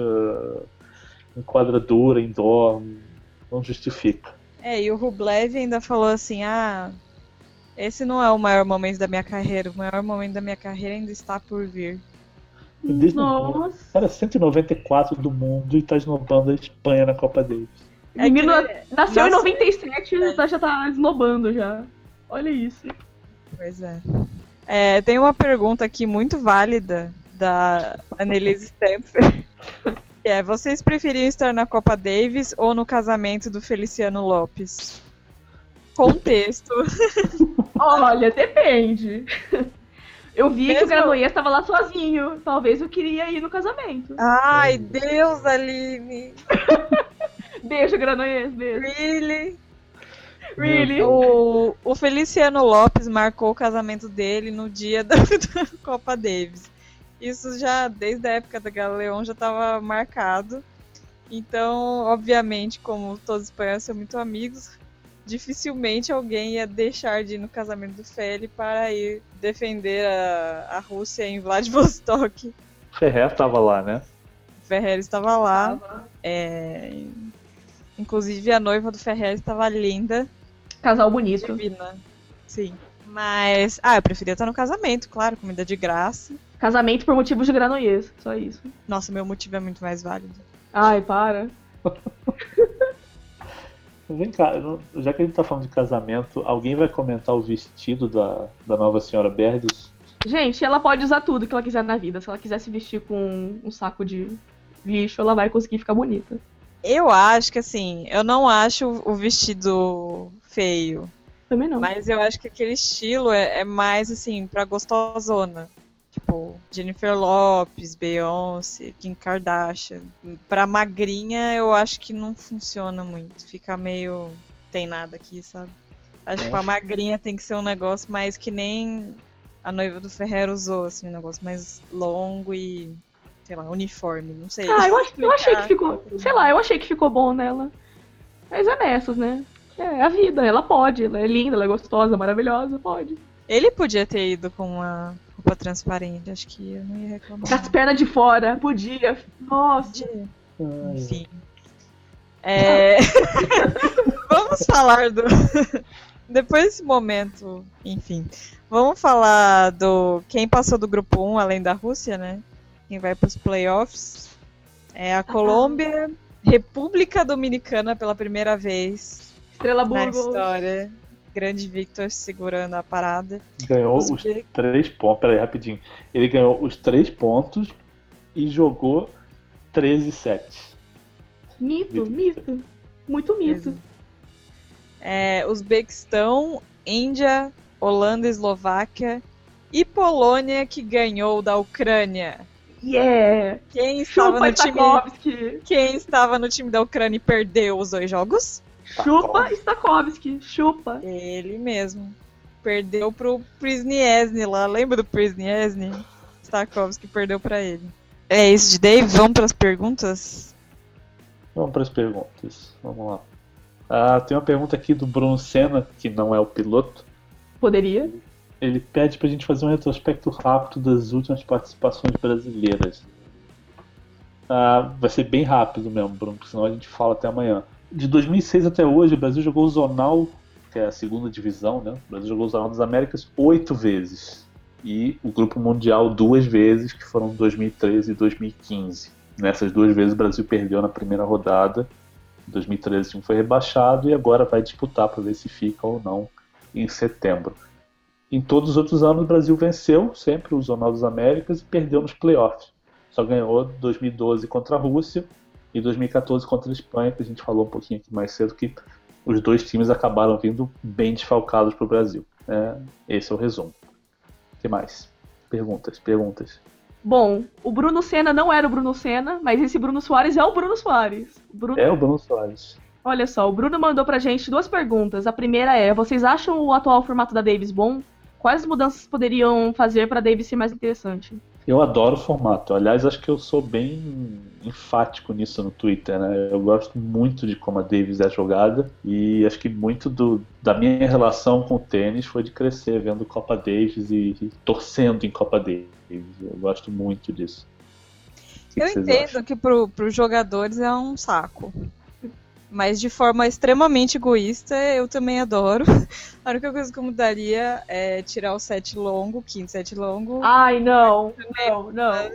em quadradura, indoor, não justifica. É, e o Rublev ainda falou assim, ah, esse não é o maior momento da minha carreira, o maior momento da minha carreira ainda está por vir. Desde Nossa! Era cento e noventa e quatro do mundo e tá esnobando a Espanha na Copa Davis. É Menino que... nasceu Nossa. em noventa e sete e já, já tá esnobando já. Olha isso. Pois é. é. Tem uma pergunta aqui muito válida da Annelise Stamper. Que é, vocês preferiam estar na Copa Davis ou no casamento do Feliciano Lopes? Contexto. Olha, depende. Eu vi Mesmo... que o Granollers estava lá sozinho. Talvez eu queria ir no casamento. Ai, Deus, Aline. Beijo, Granollers, beijo. Really? Really? O, o Feliciano Lopes marcou o casamento dele no dia da, da Copa Davis. Isso já, desde a época da Galeão, já estava marcado. Então, obviamente, como todos os espanhóis são muito amigos, dificilmente alguém ia deixar de ir no casamento do Feli para ir defender a, a Rússia em Vladivostok. Ferrer estava lá, né? Ferrer estava lá. É... Inclusive, a noiva do Ferrer estava linda. Casal bonito. Divina. Sim. Mas, ah, eu preferia estar no casamento, claro, comida de graça. Casamento por motivos de Granollers, só isso. Nossa, meu motivo é muito mais válido. Ai, para. Vem cá, já que a gente tá falando de casamento, alguém vai comentar o vestido da, da nova senhora Berdes? Gente, ela pode usar tudo que ela quiser na vida. Se ela quiser se vestir com um saco de lixo, ela vai conseguir ficar bonita. Eu acho que, assim, eu não acho o vestido feio. Também não. Mas eu acho que aquele estilo é, é mais, assim, pra gostosona. Tipo, Jennifer Lopez, Beyoncé, Kim Kardashian. Pra magrinha, eu acho que não funciona muito. Fica meio... tem nada aqui, sabe? Acho que pra magrinha tem que ser um negócio mais que nem a noiva do Ferrer usou, assim, um negócio mais longo e... sei lá, uniforme, não sei. Ah, eu, ach, eu achei que ficou... sei lá, eu achei que ficou bom nela. Mas é nessas, né? É a vida, ela pode. Ela é linda, ela é gostosa, maravilhosa, pode. Ele podia ter ido com uma roupa transparente, acho que eu não ia reclamar. Com as pernas de fora, podia. Nossa. Podia. Enfim. É... Vamos falar do... Depois desse momento, enfim. Vamos falar do quem passou do grupo um, além da Rússia, né? Quem vai para os playoffs. É a Colômbia, República Dominicana pela primeira vez Estrela na Burgos. história. Grande Victor segurando a parada. Ganhou Os os Be- três pontos. Peraí, rapidinho. Ele ganhou os três pontos e jogou treze sete. Mito, mito. Muito mito. É, Uzbequistão, Índia, Holanda, Eslováquia e Polônia, que ganhou da Ucrânia. Yeah! Quem estava, Chupa no time, Stakowski! quem estava no time da Ucrânia e perdeu os dois jogos? Chupa Stakowski! Chupa! Ele mesmo. Perdeu pro Prisniesny lá. Lembra do Prisniesny? Stakowski perdeu pra ele. É isso de Dave. Vamos para as perguntas? Vamos para as perguntas. Vamos lá. Ah, tem uma pergunta aqui do Bruno Senna, que não é o piloto. Poderia? Ele pede pra gente fazer um retrospecto rápido das últimas participações brasileiras. Ah, vai ser bem rápido mesmo, Bruno, porque senão a gente fala até amanhã. De dois mil e seis até hoje, o Brasil jogou o Zonal, que é a segunda divisão, né? O Brasil jogou o Zonal das Américas oito vezes. E o Grupo Mundial duas vezes, que foram dois mil e treze e dois mil e quinze. Nessas duas vezes o Brasil perdeu na primeira rodada. Em dois mil e treze o time foi rebaixado e agora vai disputar para ver se fica ou não em setembro. Em todos os outros anos o Brasil venceu sempre o Zonal das Américas e perdeu nos playoffs. Só ganhou dois mil e doze contra a Rússia e dois mil e quatorze contra a Espanha, que a gente falou um pouquinho aqui mais cedo, que os dois times acabaram vindo bem desfalcados para o Brasil. É, esse é o resumo. O que mais? Perguntas, perguntas. Bom, o Bruno Senna não era o Bruno Senna, mas esse Bruno Soares é o Bruno Soares. O Bruno... É o Bruno Soares. Olha só, o Bruno mandou pra gente duas perguntas. A primeira é, vocês acham o atual formato da Davis bom? Quais mudanças poderiam fazer pra Davis ser mais interessante? Eu adoro o formato. Aliás, acho que eu sou bem enfático nisso no Twitter, né? Eu gosto muito de como a Davis é jogada e acho que muito do, da minha relação com o tênis foi de crescer vendo Copa Davis e, e torcendo em Copa Davis. Eu gosto muito disso. Que eu que entendo acham? que pro, pros jogadores é um saco. Mas de forma extremamente egoísta, eu também adoro. A única coisa que eu mudaria é tirar o set longo, o quinto set longo. Ai, não, não, não.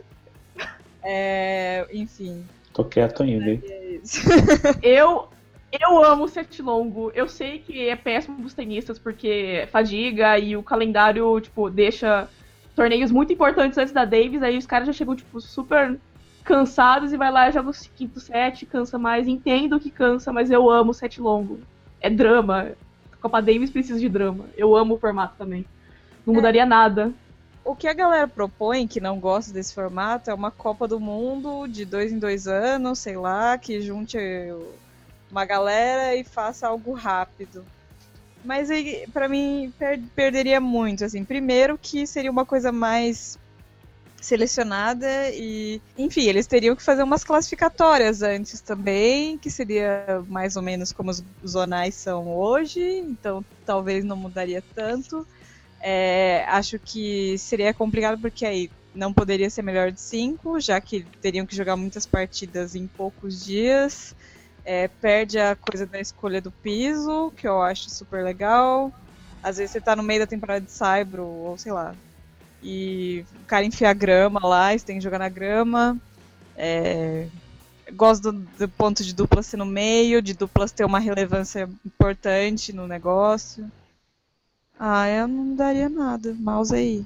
É, enfim. Tô quieto ainda, hein? É isso. Eu, eu amo set longo. Eu sei que é péssimo pros tenistas, porque fadiga e o calendário, tipo, deixa torneios muito importantes antes da Davis, aí os caras já chegam, tipo, super cansados e vai lá e joga o quinto set, cansa mais. Entendo que cansa, mas eu amo set longo. É drama. Copa Davis precisa de drama. Eu amo o formato também. Não mudaria é. nada. O que a galera propõe, que não gosta desse formato, é uma Copa do Mundo de dois em dois anos, sei lá, que junte uma galera e faça algo rápido. Mas pra mim per- perderia muito, assim. Primeiro que seria uma coisa mais selecionada e, enfim, eles teriam que fazer umas classificatórias antes também, que seria mais ou menos como os zonais são hoje, então talvez não mudaria tanto. É, acho que seria complicado porque aí não poderia ser melhor de cinco, já que teriam que jogar muitas partidas em poucos dias. É, perde a coisa da escolha do piso, que eu acho super legal. Às vezes você tá no meio da temporada de Saibro, ou sei lá, e o cara enfia a grama lá, você tem que jogar na grama. É, gosto do, do ponto de dupla ser no meio, de duplas ter uma relevância importante no negócio. Ah, eu não daria nada, mouse aí.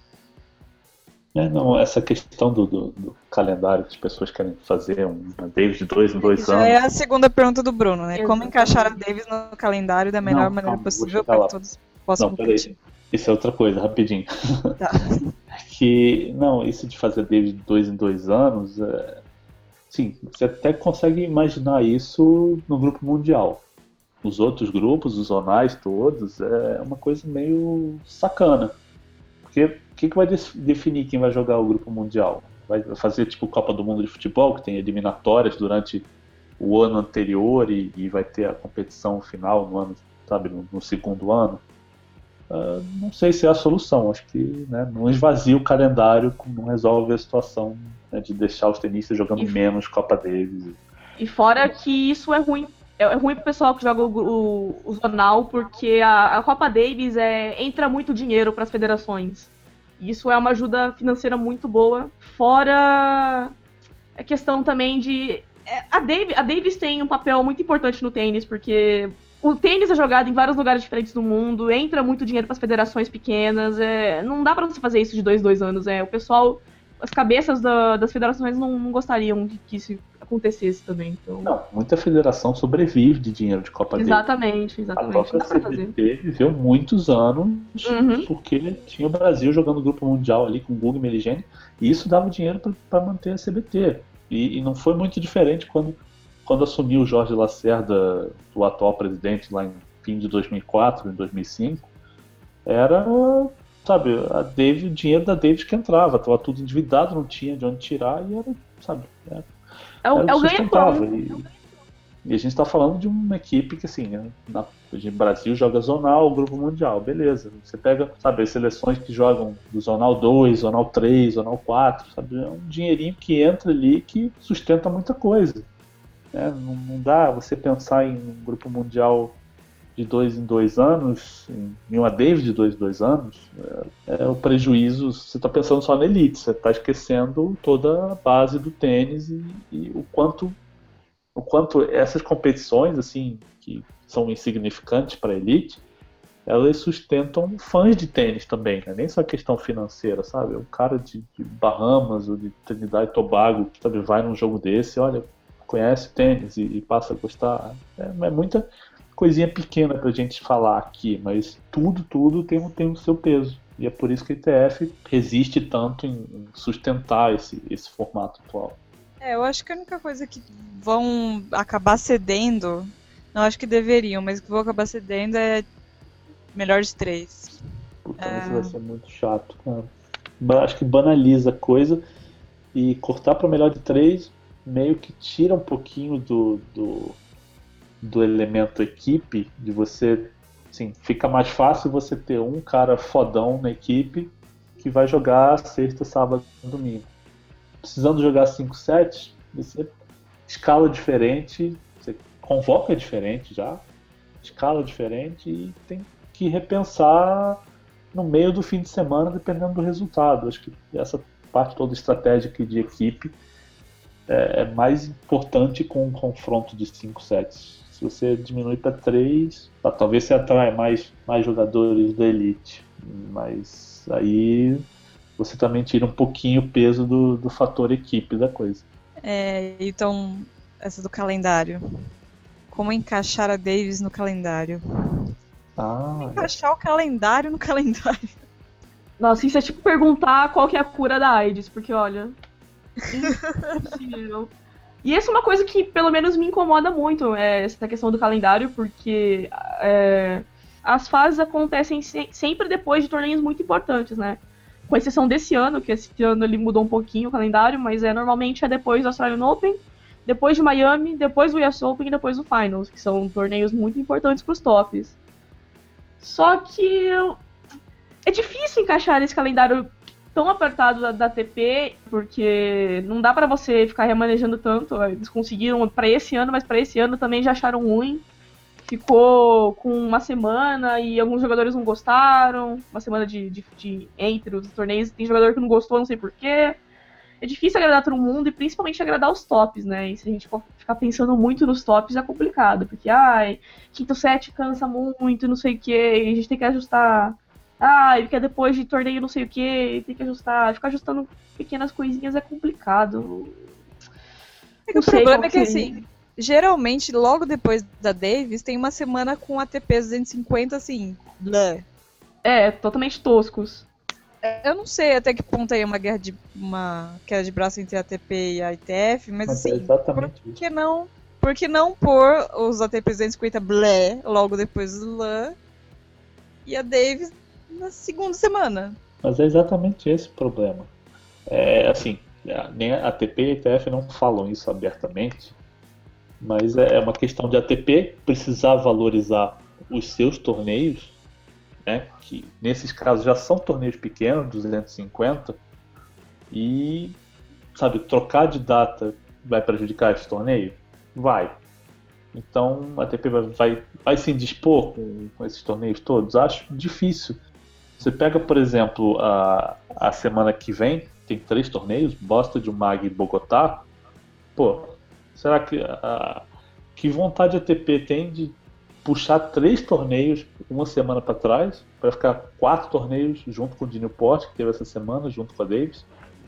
É, não, essa questão do, do, do calendário que as pessoas querem fazer, uma Davis de dois em dois Já anos. é a segunda pergunta do Bruno, né? Exatamente. Como encaixar a Davis no calendário da melhor Não, maneira calma, possível vou chegar para lá. que todos possam Não, peraí. competir. Isso é outra coisa, rapidinho. Tá. Que, não, isso de fazer Davis de dois em dois anos, é... sim, você até consegue imaginar isso no grupo mundial. Os outros grupos, os zonais todos, é uma coisa meio sacana. Porque o que, que vai definir quem vai jogar o grupo mundial? Vai fazer tipo Copa do Mundo de futebol, que tem eliminatórias durante o ano anterior e, e vai ter a competição final no ano, sabe, no, no segundo ano? Uh, não sei se é a solução. Acho que, né, não esvazia o calendário, não resolve a situação, né, de deixar os tenistas jogando E, menos Copa Davis. e fora que isso é ruim. É ruim pro pessoal que joga o, o, o zonal, porque a, a Copa Davis é, entra muito dinheiro para as federações. E isso é uma ajuda financeira muito boa. Fora a questão também de... A Davis, a Davis tem um papel muito importante no tênis, porque o tênis é jogado em vários lugares diferentes do mundo, entra muito dinheiro para as federações pequenas. É, não dá para você fazer isso de dois, dois anos. É, o pessoal... As cabeças da, das federações não, não gostariam que, que isso acontecesse também. Então... Não, muita federação sobrevive de dinheiro de Copa Davis. Exatamente, exatamente. A própria C B T viveu muitos anos Uhum. porque tinha o Brasil jogando o grupo mundial ali com o Guga e Meligeni, e isso dava dinheiro para manter a C B T. E, e não foi muito diferente quando, quando assumiu o Jorge Lacerda, o atual presidente, lá em fim de dois mil e quatro, em dois mil e cinco. Era... sabe, a Davis, o dinheiro da Davis que entrava, estava tudo endividado, não tinha de onde tirar e era, sabe, era, É o, era é o sustentável. ganha-pão. E, e a gente está falando de uma equipe que, assim, né, na, no Brasil joga zonal, grupo mundial, beleza. Você pega, sabe, as seleções que jogam do zonal dois, zonal três, zonal quatro, sabe, é um dinheirinho que entra ali que sustenta muita coisa. Né? Não, não dá você pensar em um grupo mundial de dois em dois anos, em uma Davis de dois em dois anos, é, é o prejuízo. Você está pensando só na elite, você está esquecendo toda a base do tênis e, e o quanto, o quanto essas competições, assim, que são insignificantes para a elite, elas sustentam fãs de tênis também, né? Nem só questão financeira, sabe? O cara de, de Bahamas ou de Trinidad e Tobago, sabe, vai num jogo desse, olha, conhece tênis e, e passa a gostar. É, é muita... coisinha pequena pra gente falar aqui, mas tudo, tudo tem, um- tem o seu peso. E é por isso que a I T F resiste tanto em, em sustentar esse, esse formato atual. É, eu acho que a única coisa que vão acabar cedendo, não acho que deveriam, mas que vão acabar cedendo é melhor de três. Puta, É. isso vai ser muito chato, cara. Ba- Acho que banaliza a coisa e cortar para melhor de três meio que tira um pouquinho do, do, do elemento equipe, de você, assim, fica mais fácil você ter um cara fodão na equipe que vai jogar sexta, sábado e domingo. Precisando jogar cinco sets, você escala diferente, você convoca diferente já, escala diferente e tem que repensar no meio do fim de semana, dependendo do resultado. Acho que essa parte toda estratégica de equipe é, é mais importante com um confronto de cinco sets. Se você diminui para três, tá, talvez você atrai mais, mais jogadores da elite, mas aí você também tira um pouquinho o peso do, do fator equipe da coisa. É, então, essa do calendário. Como encaixar a Davis no calendário? Ah, Encaixar o calendário no calendário. Nossa, isso é tipo perguntar qual que é a cura da AIDS, porque olha. Impossível. E essa é uma coisa que pelo menos me incomoda muito, é, essa questão do calendário, porque é, as fases acontecem se- sempre depois de torneios muito importantes, né? Com exceção desse ano, que esse ano ele mudou um pouquinho o calendário, mas é, normalmente é depois do Australian Open, depois de Miami, depois do U S Open e depois do Finals, que são torneios muito importantes para os tops. Só que eu- é difícil encaixar esse calendário tão apertado da, da A T P, porque não dá pra você ficar remanejando tanto. Eles conseguiram pra esse ano, mas pra esse ano também já acharam ruim. Ficou com uma semana e alguns jogadores não gostaram. Uma semana de, de, de entre os torneios. Tem jogador que não gostou, não sei porquê. É difícil agradar todo mundo e principalmente agradar os tops, né? E se a gente for ficar pensando muito nos tops é complicado, porque, ai, quinto set cansa muito, não sei o que, a gente tem que ajustar. Ai, porque depois de torneio não sei o que, tem que ajustar. Ficar ajustando pequenas coisinhas é complicado. É que Não o sei problema qual é que, que- assim, geralmente, logo depois da Davis, tem uma semana com A T P duzentos e cinquenta, assim, blé. É, totalmente toscos. Eu não sei até que ponto aí é uma guerra de uma queda de braço entre a ATP e a I T F, mas, mas é assim, exatamente por isso. que não, por que não pôr os A T P duzentos e cinquenta blé logo depois do LAN e a Davis na segunda semana? Mas é exatamente esse o problema. É assim, a- nem a ATP e a I T F não falam isso abertamente, mas é é uma questão de A T P precisar valorizar os seus torneios, né, que nesses casos já são torneios pequenos, duzentos e cinquenta, e, sabe, trocar de data vai prejudicar esse torneio? Vai. Então a ATP vai, vai, vai se indispor com, com esses torneios todos? Acho difícil. Você pega, por exemplo, a, a semana que vem, tem três torneios, Boston, Mag e Bogotá. Pô, será que a, que vontade a ATP tem de puxar três torneios uma semana para trás, para ficar quatro torneios junto com o de Newport, que teve essa semana, junto com a Davis,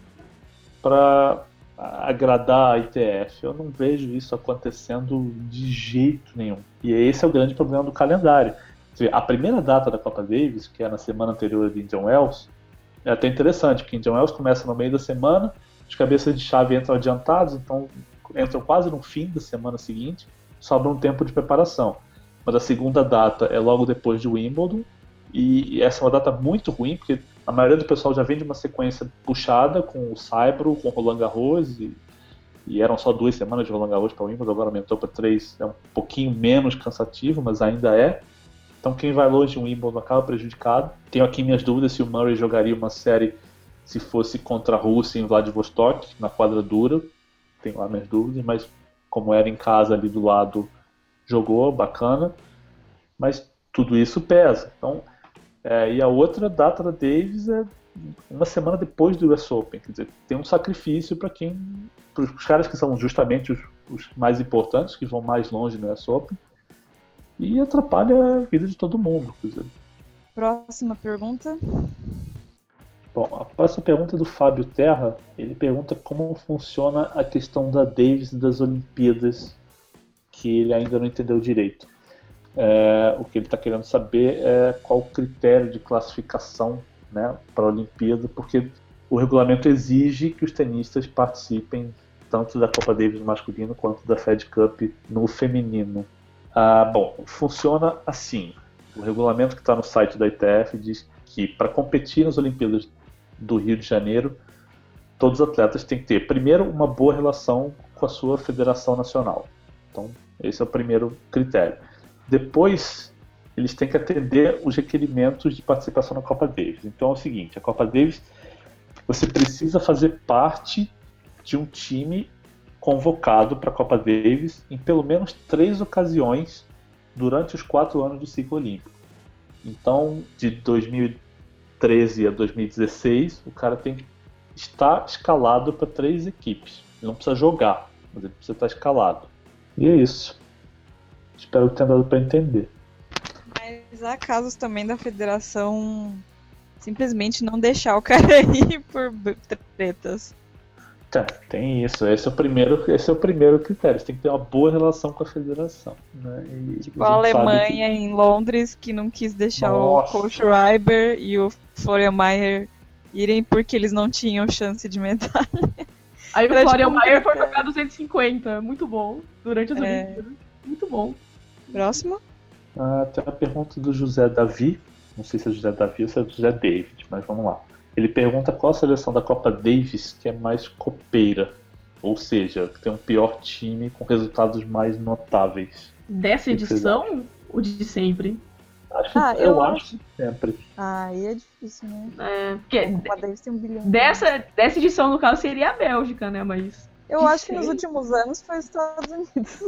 para agradar a I T F? Eu não vejo isso acontecendo de jeito nenhum. E esse é o grande problema do calendário. A primeira data da Copa Davis, que é na semana anterior de Indian Wells, é até interessante, porque Indian Wells começa no meio da semana, os cabeças de chave entram adiantados, então entram quase no fim da semana seguinte, sobra um tempo de preparação. Mas a segunda data é logo depois de Wimbledon, e essa é uma data muito ruim, porque a maioria do pessoal já vem de uma sequência puxada com o Saibro, com o Roland Garros, e, e eram só duas semanas de Roland Garros para o Wimbledon, agora aumentou para três, é um pouquinho menos cansativo, mas ainda é. Então quem vai longe em Wimbledon acaba prejudicado. Tenho aqui minhas dúvidas se o Murray jogaria uma série se fosse contra a Rússia em Vladivostok, na quadra dura. Tenho lá minhas dúvidas, mas como era em casa ali do lado, jogou, bacana. Mas tudo isso pesa. Então, é, e a outra data da Davis é uma semana depois do U S Open. Quer dizer, tem um sacrifício para quem, para os caras que são justamente os, os mais importantes, que vão mais longe no U S Open. E atrapalha a vida de todo mundo. Quer dizer. Próxima pergunta. Bom, a próxima pergunta é do Fábio Terra. Ele pergunta como funciona a questão da Davis e das Olimpíadas, que ele ainda não entendeu direito. É, o que ele está querendo saber é qual o critério de classificação, né, para a Olimpíada, porque o regulamento exige que os tenistas participem tanto da Copa Davis no masculino quanto da Fed Cup no feminino. Ah, bom, funciona assim. O regulamento que está no site da I T F diz que para competir nas Olimpíadas do Rio de Janeiro, todos os atletas têm que ter, primeiro, uma boa relação com a sua federação nacional. Então, esse é o primeiro critério. Depois, eles têm que atender os requerimentos de participação na Copa Davis. Então é o seguinte, a Copa Davis, você precisa fazer parte de um time convocado para a Copa Davis em pelo menos três ocasiões durante os quatro anos do ciclo olímpico. Então, de dois mil e treze a dois mil e dezesseis, o cara tem que estar escalado para três equipes. Ele não precisa jogar, mas ele precisa estar escalado. E é isso. Espero que tenha dado para entender. Mas há casos também da federação simplesmente não deixar o cara ir por tretas. Tá, tem isso. Esse é o primeiro, esse é o primeiro critério. Você tem que ter uma boa relação com a federação. Né? E tipo a, a Alemanha que... em Londres, que não quis deixar Nossa. o Coach Reiber e o Florian Mayer irem porque eles não tinham chance de medalha. Aí o Florian Mayer foi tocar duzentos e cinquenta. Muito bom. Durante as é... Olimpíadas. Muito bom. Próximo. Ah, tem uma pergunta do José Davi. Não sei se é José Davi ou se é José David, mas vamos lá. Ele pergunta qual a seleção da Copa Davis que é mais copeira. Ou seja, que tem um pior time com resultados mais notáveis. Dessa edição ou de sempre? Acho, ah, eu, eu acho que sempre. Ah, aí é difícil, né? É, porque a Copa Davis tem um bilhão. Dessa, dessa edição, no caso, seria a Bélgica, né? Mas. Eu acho que nos últimos anos foi os Estados Unidos.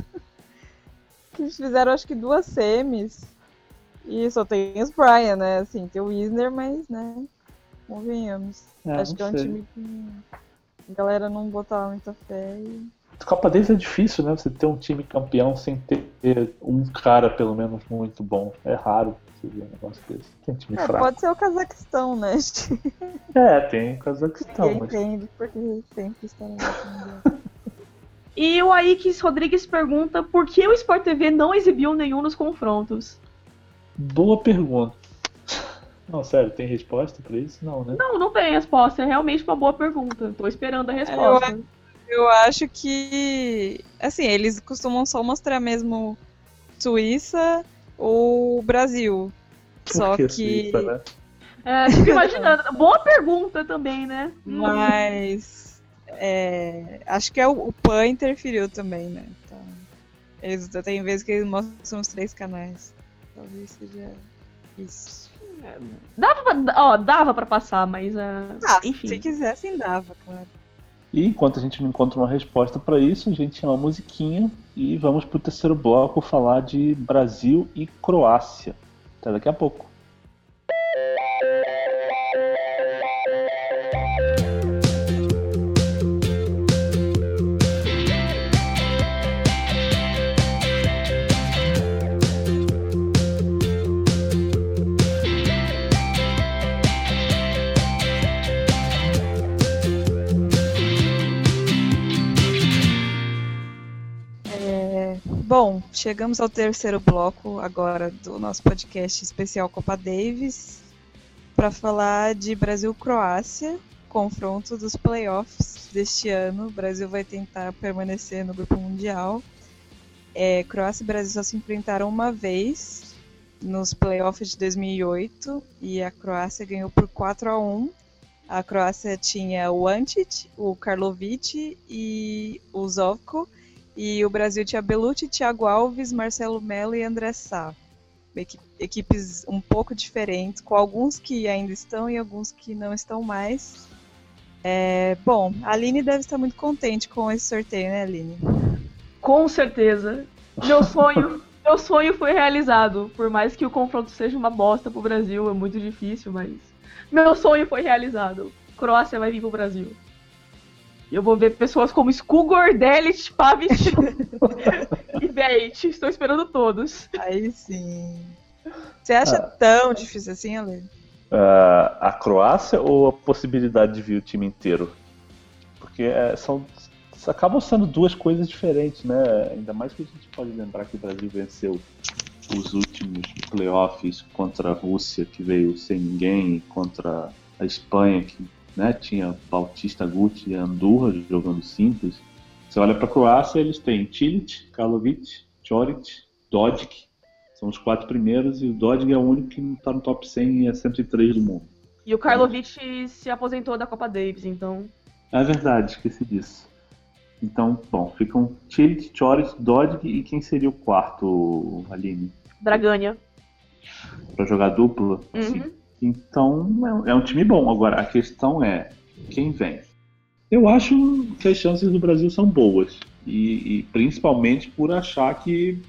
Que eles fizeram, acho que, duas semis. E só tem os Brian, né? Assim, tem o Isner, mas, né? Convenhamos. É, acho que é um sei. time que a galera não botava muita fé. E... A Copa Davis é difícil, né? Você ter um time campeão sem ter um cara, pelo menos, muito bom. É raro você ver um negócio desse. Tem time é, fraco. pode ser o Cazaquistão, né? É, tem o Cazaquistão. Ninguém mas... entende porque sempre está no E o Aikis Rodrigues pergunta por que o Sport T V não exibiu nenhum nos confrontos? Boa pergunta. Não, sério, tem resposta pra isso? Não, né? Não, não tem resposta. É realmente uma boa pergunta. Tô esperando a resposta. Eu, eu acho que... Assim, eles costumam só mostrar mesmo Suíça ou Brasil. Por Só que, que... Suíça, né? É, fico imaginando. Boa pergunta também, né? Mas... É, acho que é o, o P A N interferiu também, né? Então, eles, tem vezes que eles mostram os três canais. Talvez seja isso. Dava pra, ó, dava pra passar, mas uh, ah, enfim. Se quisessem, dava, claro. E enquanto a gente não encontra uma resposta para isso, a gente chama uma musiquinha e vamos pro terceiro bloco falar de Brasil e Croácia. Até daqui a pouco. Bom, chegamos ao terceiro bloco agora do nosso podcast especial Copa Davis para falar de Brasil-Croácia, confronto dos playoffs deste ano. O Brasil vai tentar permanecer no grupo mundial. É, Croácia e Brasil só se enfrentaram uma vez nos playoffs de dois mil e oito e a Croácia ganhou por quatro a um. A Croácia tinha o Antic, o Karlovic e o Zovko. E o Brasil tinha Belucci, Thiago Alves, Marcelo Melo e André Sá. Equipes um pouco diferentes, com alguns que ainda estão e alguns que não estão mais. É, bom, a Aline deve estar muito contente com esse sorteio, né, Aline? Com certeza. Meu sonho, meu sonho foi realizado. Por mais que o confronto seja uma bosta pro Brasil, é muito difícil, mas... Meu sonho foi realizado. Croácia vai vir pro Brasil. Eu vou ver pessoas como Skugor, Delic, Pavic e Beit. Estou esperando todos. Aí sim. Você acha ah, tão difícil assim, Ale? Uh, a Croácia ou a possibilidade de vir o time inteiro? Porque é, são, acabam sendo duas coisas diferentes, né? Ainda mais que a gente pode lembrar que o Brasil venceu os últimos playoffs contra a Rússia, que veio sem ninguém, e contra a Espanha, que, né, tinha Bautista, Guti e Andurra jogando simples. Você olha para a Croácia, eles têm Cilic, Karlovic, Ćorić, Dodig. São os quatro primeiros, e o Dodig é o único que não está no top cem e é cento e três do mundo. E o Karlovic se aposentou da Copa Davis, então... É verdade, esqueci disso. Então, bom, ficam Cilic, Ćorić, Dodig, e quem seria o quarto, Aline? Draganha. Para jogar dupla? Uhum. Sim. Então, é um time bom. Agora, a questão é, quem vem? Eu acho que as chances do Brasil são boas. E, e principalmente por achar que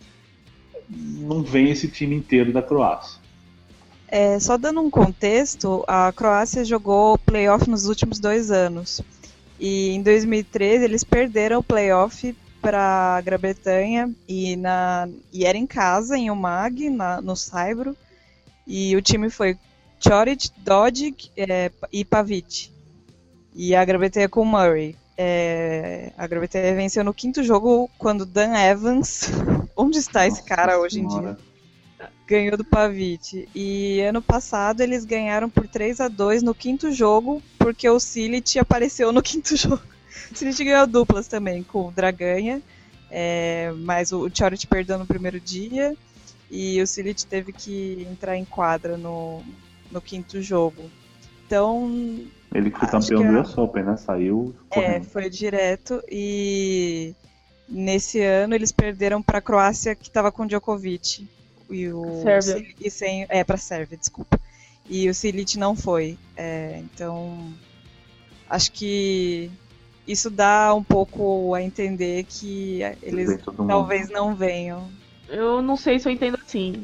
não vem esse time inteiro da Croácia. É, só dando um contexto, a Croácia jogou playoff nos últimos dois anos. E em dois mil e treze eles perderam o playoff para a Grã-Bretanha e, na, e era em casa, em Umag, na, no Saibro. E o time foi Ćorić, Dodig é, e Pavic. E a Grã-Bretanha com o Murray. É, a Grã-Bretanha venceu no quinto jogo quando Dan Evans, onde está esse cara Nossa hoje em senhora. dia, ganhou do Pavic. E ano passado eles ganharam por três a dois no quinto jogo, porque o Cilic apareceu no quinto jogo. O Cilic ganhou duplas também com o Draganha, é, mas o Ćorić perdeu no primeiro dia e o Cilic teve que entrar em quadra no, no quinto jogo. Então... Ele foi campeão do U S Open, né? Saiu correndo. É, foi direto. E nesse ano eles perderam para a Croácia, que estava com o Djokovic. E o Sérvia. E sem, é, para a Sérvia, desculpa. E o Cilic não foi. É, então, acho que isso dá um pouco a entender que eles talvez não venham. Eu não sei se eu entendo assim.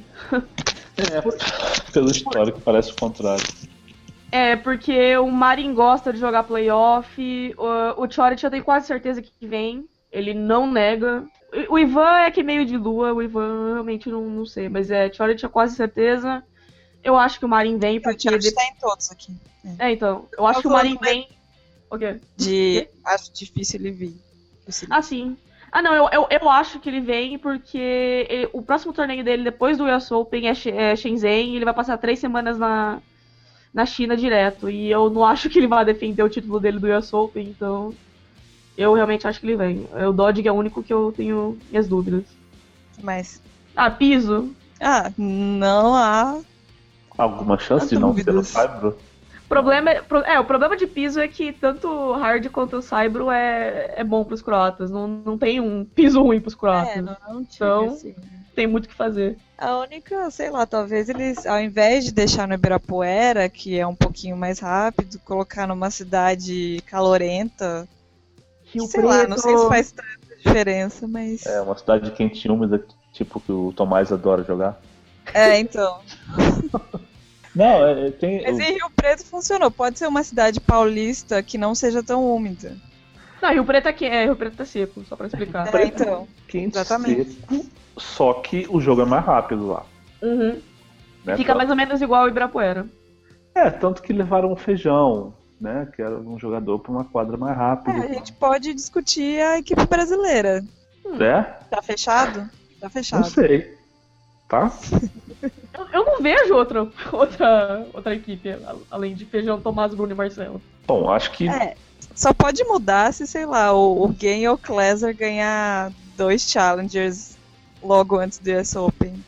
É, pelo histórico parece o contrário. É, porque o Marin gosta de jogar playoff, o, o Ćorić eu tenho quase certeza que vem, ele não nega. O Ivan é que meio de lua, o Ivan realmente não, não sei, mas é, Ćorić é quase certeza. Eu acho que o Marin vem porque... O Ćorić tá em todos aqui. É, então, eu acho que o Marin vem... O quê? De... Acho difícil ele vir. Ah, sim. Ah, não, eu, eu, eu acho que ele vem porque ele, o próximo torneio dele depois do U S Open é, é Shenzhen e ele vai passar três semanas na... na China direto, e eu não acho que ele vai defender o título dele do U S Open, então eu realmente acho que ele vem. O Dodig é o único que eu tenho minhas dúvidas. Mas... Ah, piso? Ah, não há... Alguma chance de não ser no Saibro? Problema é, é, o problema de piso é que tanto o hard quanto o Saibro é, é bom pros croatas, não, não tem um piso ruim pros croatas. É, não, não tinha, então, assim. tem muito o que fazer. A única, sei lá, talvez eles, ao invés de deixar no Ibirapuera, que é um pouquinho mais rápido, colocar numa cidade calorenta, Rio sei Preto. lá, não sei se faz tanta diferença, mas... É, uma cidade quente e úmida, tipo que o Tomás adora jogar. É, então... Não, é, tem... Mas em Rio Preto funcionou, pode ser uma cidade paulista que não seja tão úmida. Não, Rio Preto é, que, é Rio Preto tá seco, só pra explicar. É, então, quente, exatamente. seco, só que o jogo é mais rápido lá. Uhum. Né? Fica mais ou menos igual ao Ibirapuera. É, tanto que levaram o Feijão, né? Que era um jogador para uma quadra mais rápida. É, a gente pode discutir a equipe brasileira. Hum. É? Tá fechado? Tá fechado. Não sei. Tá? Eu, eu não vejo outra, outra, outra equipe, além de Feijão, Tomás, Bruno e Marcelo. Bom, acho que... É, só pode mudar se, sei lá, o, o Gain ou o Kleser ganhar dois Challengers logo antes do U S Open.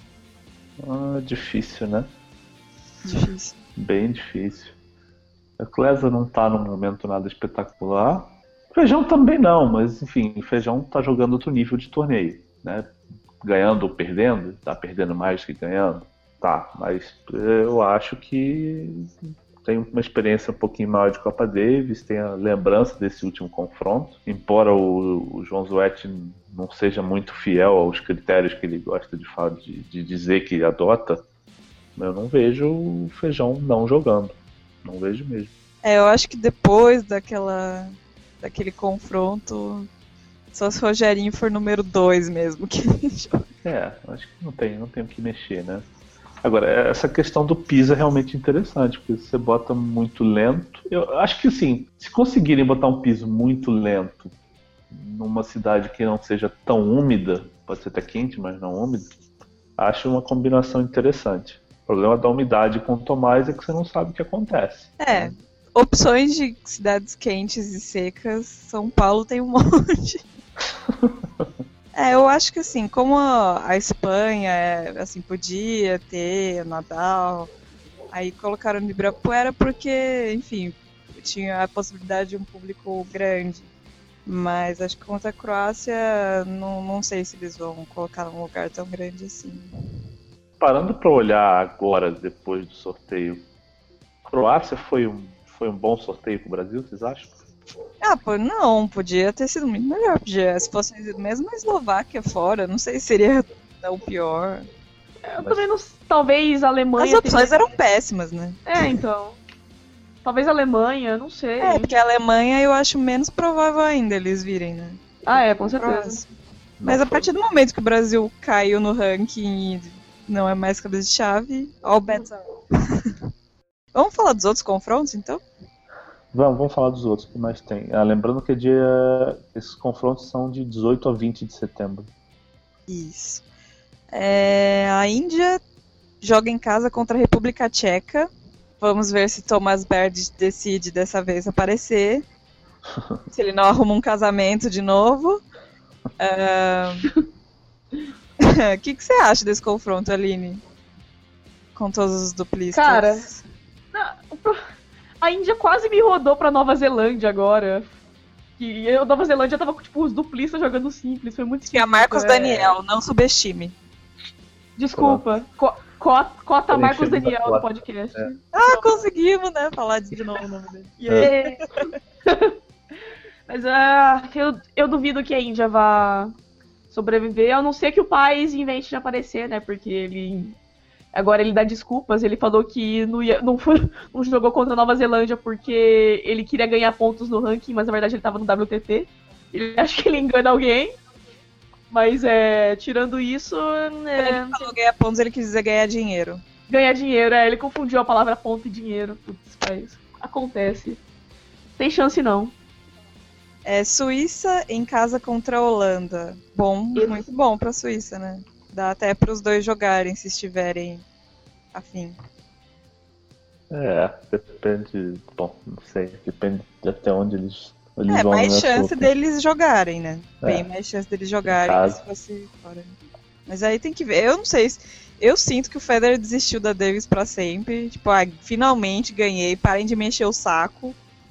Ah, difícil, né? Difícil. Bem difícil. A Klesa não tá num momento nada espetacular. Feijão também não, mas enfim, o Feijão tá jogando outro nível de torneio, né? Ganhando ou perdendo, tá perdendo mais que ganhando, tá, mas eu acho que tem uma experiência um pouquinho maior de Copa Davis, tem a lembrança desse último confronto, embora o, o João Zuetti não seja muito fiel aos critérios que ele gosta de, de, de dizer que adota, eu não vejo o Feijão não jogando, não vejo mesmo. É, eu acho que depois daquela, daquele confronto, só se o Rogerinho for número dois mesmo que ele joga. É, acho que não tem, não tem o que mexer, né? Agora, essa questão do piso é realmente interessante, porque se você bota muito lento... Eu acho que, assim, se conseguirem botar um piso muito lento numa cidade que não seja tão úmida, pode ser até quente, mas não úmida, Acho uma combinação interessante. O problema da umidade com o Tomás é que você não sabe o que acontece. É, opções de cidades quentes e secas, São Paulo tem um monte. É, eu acho que assim, como a, a Espanha é, assim, podia ter Nadal, aí colocaram no Ibirapuera porque, enfim, tinha a possibilidade de um público grande. Mas acho que contra a Croácia, não, não sei se eles vão colocar num lugar tão grande assim. Parando para olhar agora, depois do sorteio, Croácia foi um, foi um bom sorteio para o Brasil, vocês acham? Ah, pô, não, podia ter sido muito melhor. Podia, se fosse mesmo a Eslováquia fora, não sei se seria o pior. Eu também não. Talvez a Alemanha. As opções tenha... eram péssimas, né? É, então. Talvez a Alemanha, não sei. É, porque a Alemanha eu acho menos provável ainda eles virem, né? Ah, é, com certeza. Mas a partir do momento que o Brasil caiu no ranking e não é mais cabeça de chave, all bets are off. Vamos falar dos outros confrontos, então? Vamos, vamos falar dos outros que mais tem. Ah, lembrando que é dia, esses confrontos são de dezoito a vinte de setembro. Isso. É, a Índia joga em casa contra a República Tcheca. Vamos ver se Thomas Berdych decide dessa vez aparecer. Se ele não arruma um casamento de novo. O que, que você acha desse confronto, Aline? Com todos os duplistas. Cara, a Índia quase me rodou pra Nova Zelândia agora. E a Nova Zelândia tava com tipo, os duplistas jogando simples. Foi muito Que é Marcos é... Daniel, não subestime. Desculpa. Co cota cota Marcos Daniel no podcast. É. Ah, conseguimos, né? Falar de novo o nome dele. É. Mas uh, eu, eu duvido que a Índia vá sobreviver, a não ser que o país invente de aparecer, né? Porque ele. Agora ele dá desculpas, ele falou que não, ia, não, foi, não jogou contra a Nova Zelândia porque ele queria ganhar pontos no ranking, mas na verdade ele tava no W T T. Ele acha que ele engana alguém. Mas é, tirando isso. É... Ele falou ganhar pontos, ele quis dizer ganhar dinheiro. Ganhar dinheiro, é, ele confundiu a palavra ponto e dinheiro. Putz, mas acontece. Tem chance não. É, Suíça em casa contra a Holanda. Bom, Isso. Muito bom pra Suíça, né? Dá até pros dois jogarem, se estiverem afim. É, depende. Bom, não sei. Depende de até onde eles. eles é, vão mais chance sopa. deles jogarem, né? É. Bem mais chance deles jogarem se fosse fora. Mas aí tem que ver. Eu não sei. Eu sinto que o Federer desistiu da Davis pra sempre. Tipo, ah, finalmente ganhei. Parem de me encher o saco.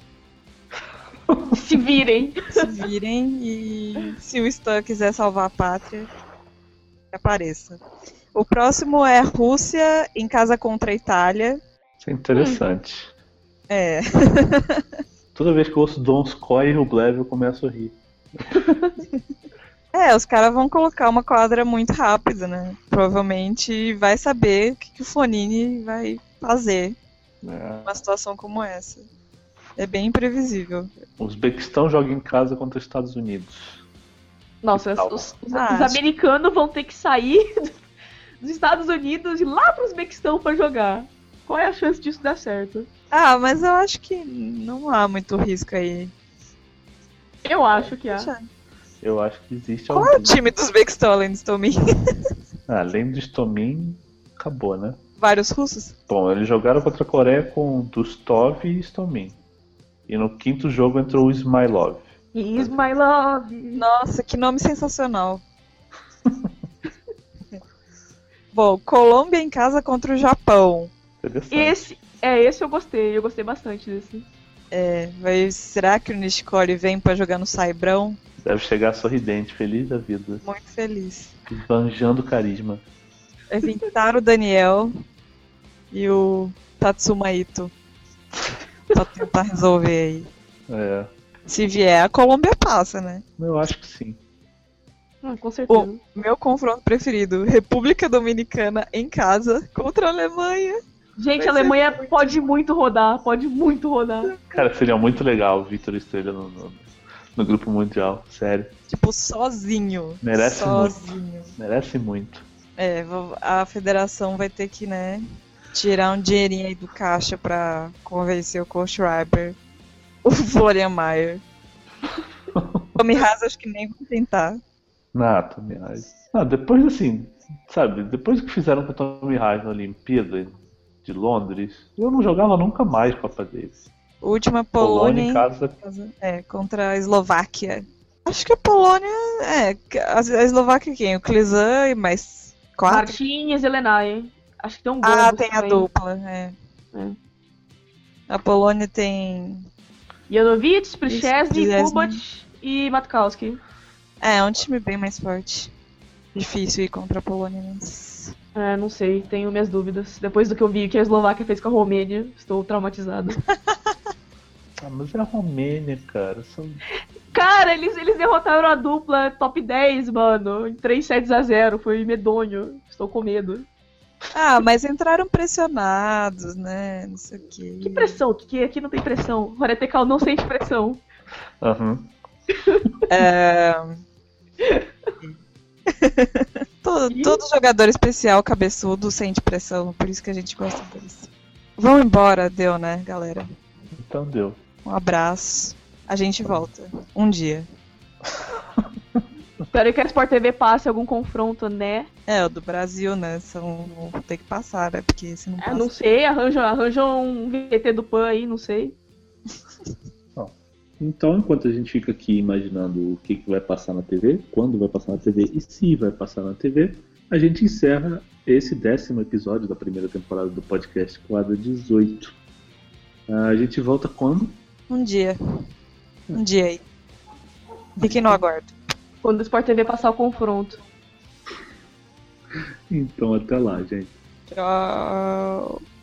Se virem. Se virem. E se o Stan quiser salvar a pátria, que apareça. O próximo é Rússia em casa contra a Itália. Isso é interessante. É. Toda vez que eu ouço Donskoy e Rublev eu começo a rir. É, os caras vão colocar uma quadra muito rápida, né? Provavelmente vai saber o que, que o Fonini vai fazer é. numa situação como essa. É bem imprevisível. O Uzbequistão joga em casa contra os Estados Unidos. Nossa, os, os, ah, os americanos vão ter que sair dos Estados Unidos e ir lá pro Uzbequistão pra jogar. Qual é a chance disso dar certo? Ah, mas eu acho que não há muito risco aí. Eu acho que há. Eu acho que existe algum. Qual é o time dos Uzbequistão além do Istomin? Ah, além do Istomin, acabou, né? Vários russos? Bom, eles jogaram contra a Coreia com Dustov e Istomin. E no quinto jogo entrou o Ismailov. Ismailov! Nossa, que nome sensacional. Bom, Colômbia em casa contra o Japão. Esse, é, esse eu gostei, eu gostei bastante desse. É, vai, será que o Nishikori vem pra jogar no Saibrão? Deve chegar sorridente, feliz da vida. Muito feliz. Esbanjando carisma. Vai vir Taro Daniel e o Tatsuma Ito. Pra tentar resolver aí. É. Se vier, a Colômbia passa, né? Eu acho que sim. Ah, com certeza. O meu confronto preferido, República Dominicana em casa contra a Alemanha. Gente, a Alemanha muito... pode muito rodar, pode muito rodar. Cara, seria muito legal o Vitor Estrela no, no, no grupo mundial, sério. Tipo, sozinho. Merece sozinho. muito. Merece muito. É, a federação vai ter que, né, tirar um dinheirinho aí do caixa pra convencer o Coach Schreiber, o Florian Mayer. O Tommy Haas acho que nem vou tentar. Não, Tommy Haas. Não, depois assim, sabe, depois que fizeram com o Tommy Haas na Olimpíada de Londres, eu não jogava nunca mais Copa Davis. Última Polônia, Polônia em casa. É, contra a Eslováquia. Acho que a Polônia. É, a a Eslováquia quem? O Klizan e mais quatro? Martin e Zelenay. Acho que tem um gol. Ah, tem a também. dupla, é. É. A Polônia tem. Janovic, Prichesny, Prichesny. Kubat e Matkowski. É, é um time bem mais forte. Difícil ir contra a Polônia, mas. É, não sei, tenho minhas dúvidas. Depois do que eu vi que a Eslováquia fez com a Romênia, estou traumatizado. Ah, mas é a Romênia, cara. São... Cara, eles, eles derrotaram a dupla top dez, mano, em três sets a zero. Foi medonho. Estou com medo. Ah, mas entraram pressionados, né? Não sei o quê. Que pressão? Que, que aqui não tem pressão. O Horetecal não sente pressão. Aham. É... todo, todo jogador especial, cabeçudo, sente pressão, por isso que a gente gosta deles. Vamos embora, deu, né, galera? Então deu. Um abraço. A gente volta. Um dia. Espero que a Sport T V passe algum confronto, né? É, o do Brasil, né? São... Tem que passar, né? Porque se não É, passa... não sei, arranja, arranja um V T do P A aí, não sei. Então, enquanto a gente fica aqui imaginando o que, que vai passar na T V, quando vai passar na T V e se vai passar na T V, a gente encerra esse décimo episódio da primeira temporada do podcast Quadra dezoito. A gente volta quando? Um dia. Um dia aí. Fiquem no aguardo. Quando o Sport T V passar o confronto. Então, até lá, gente. Tchau.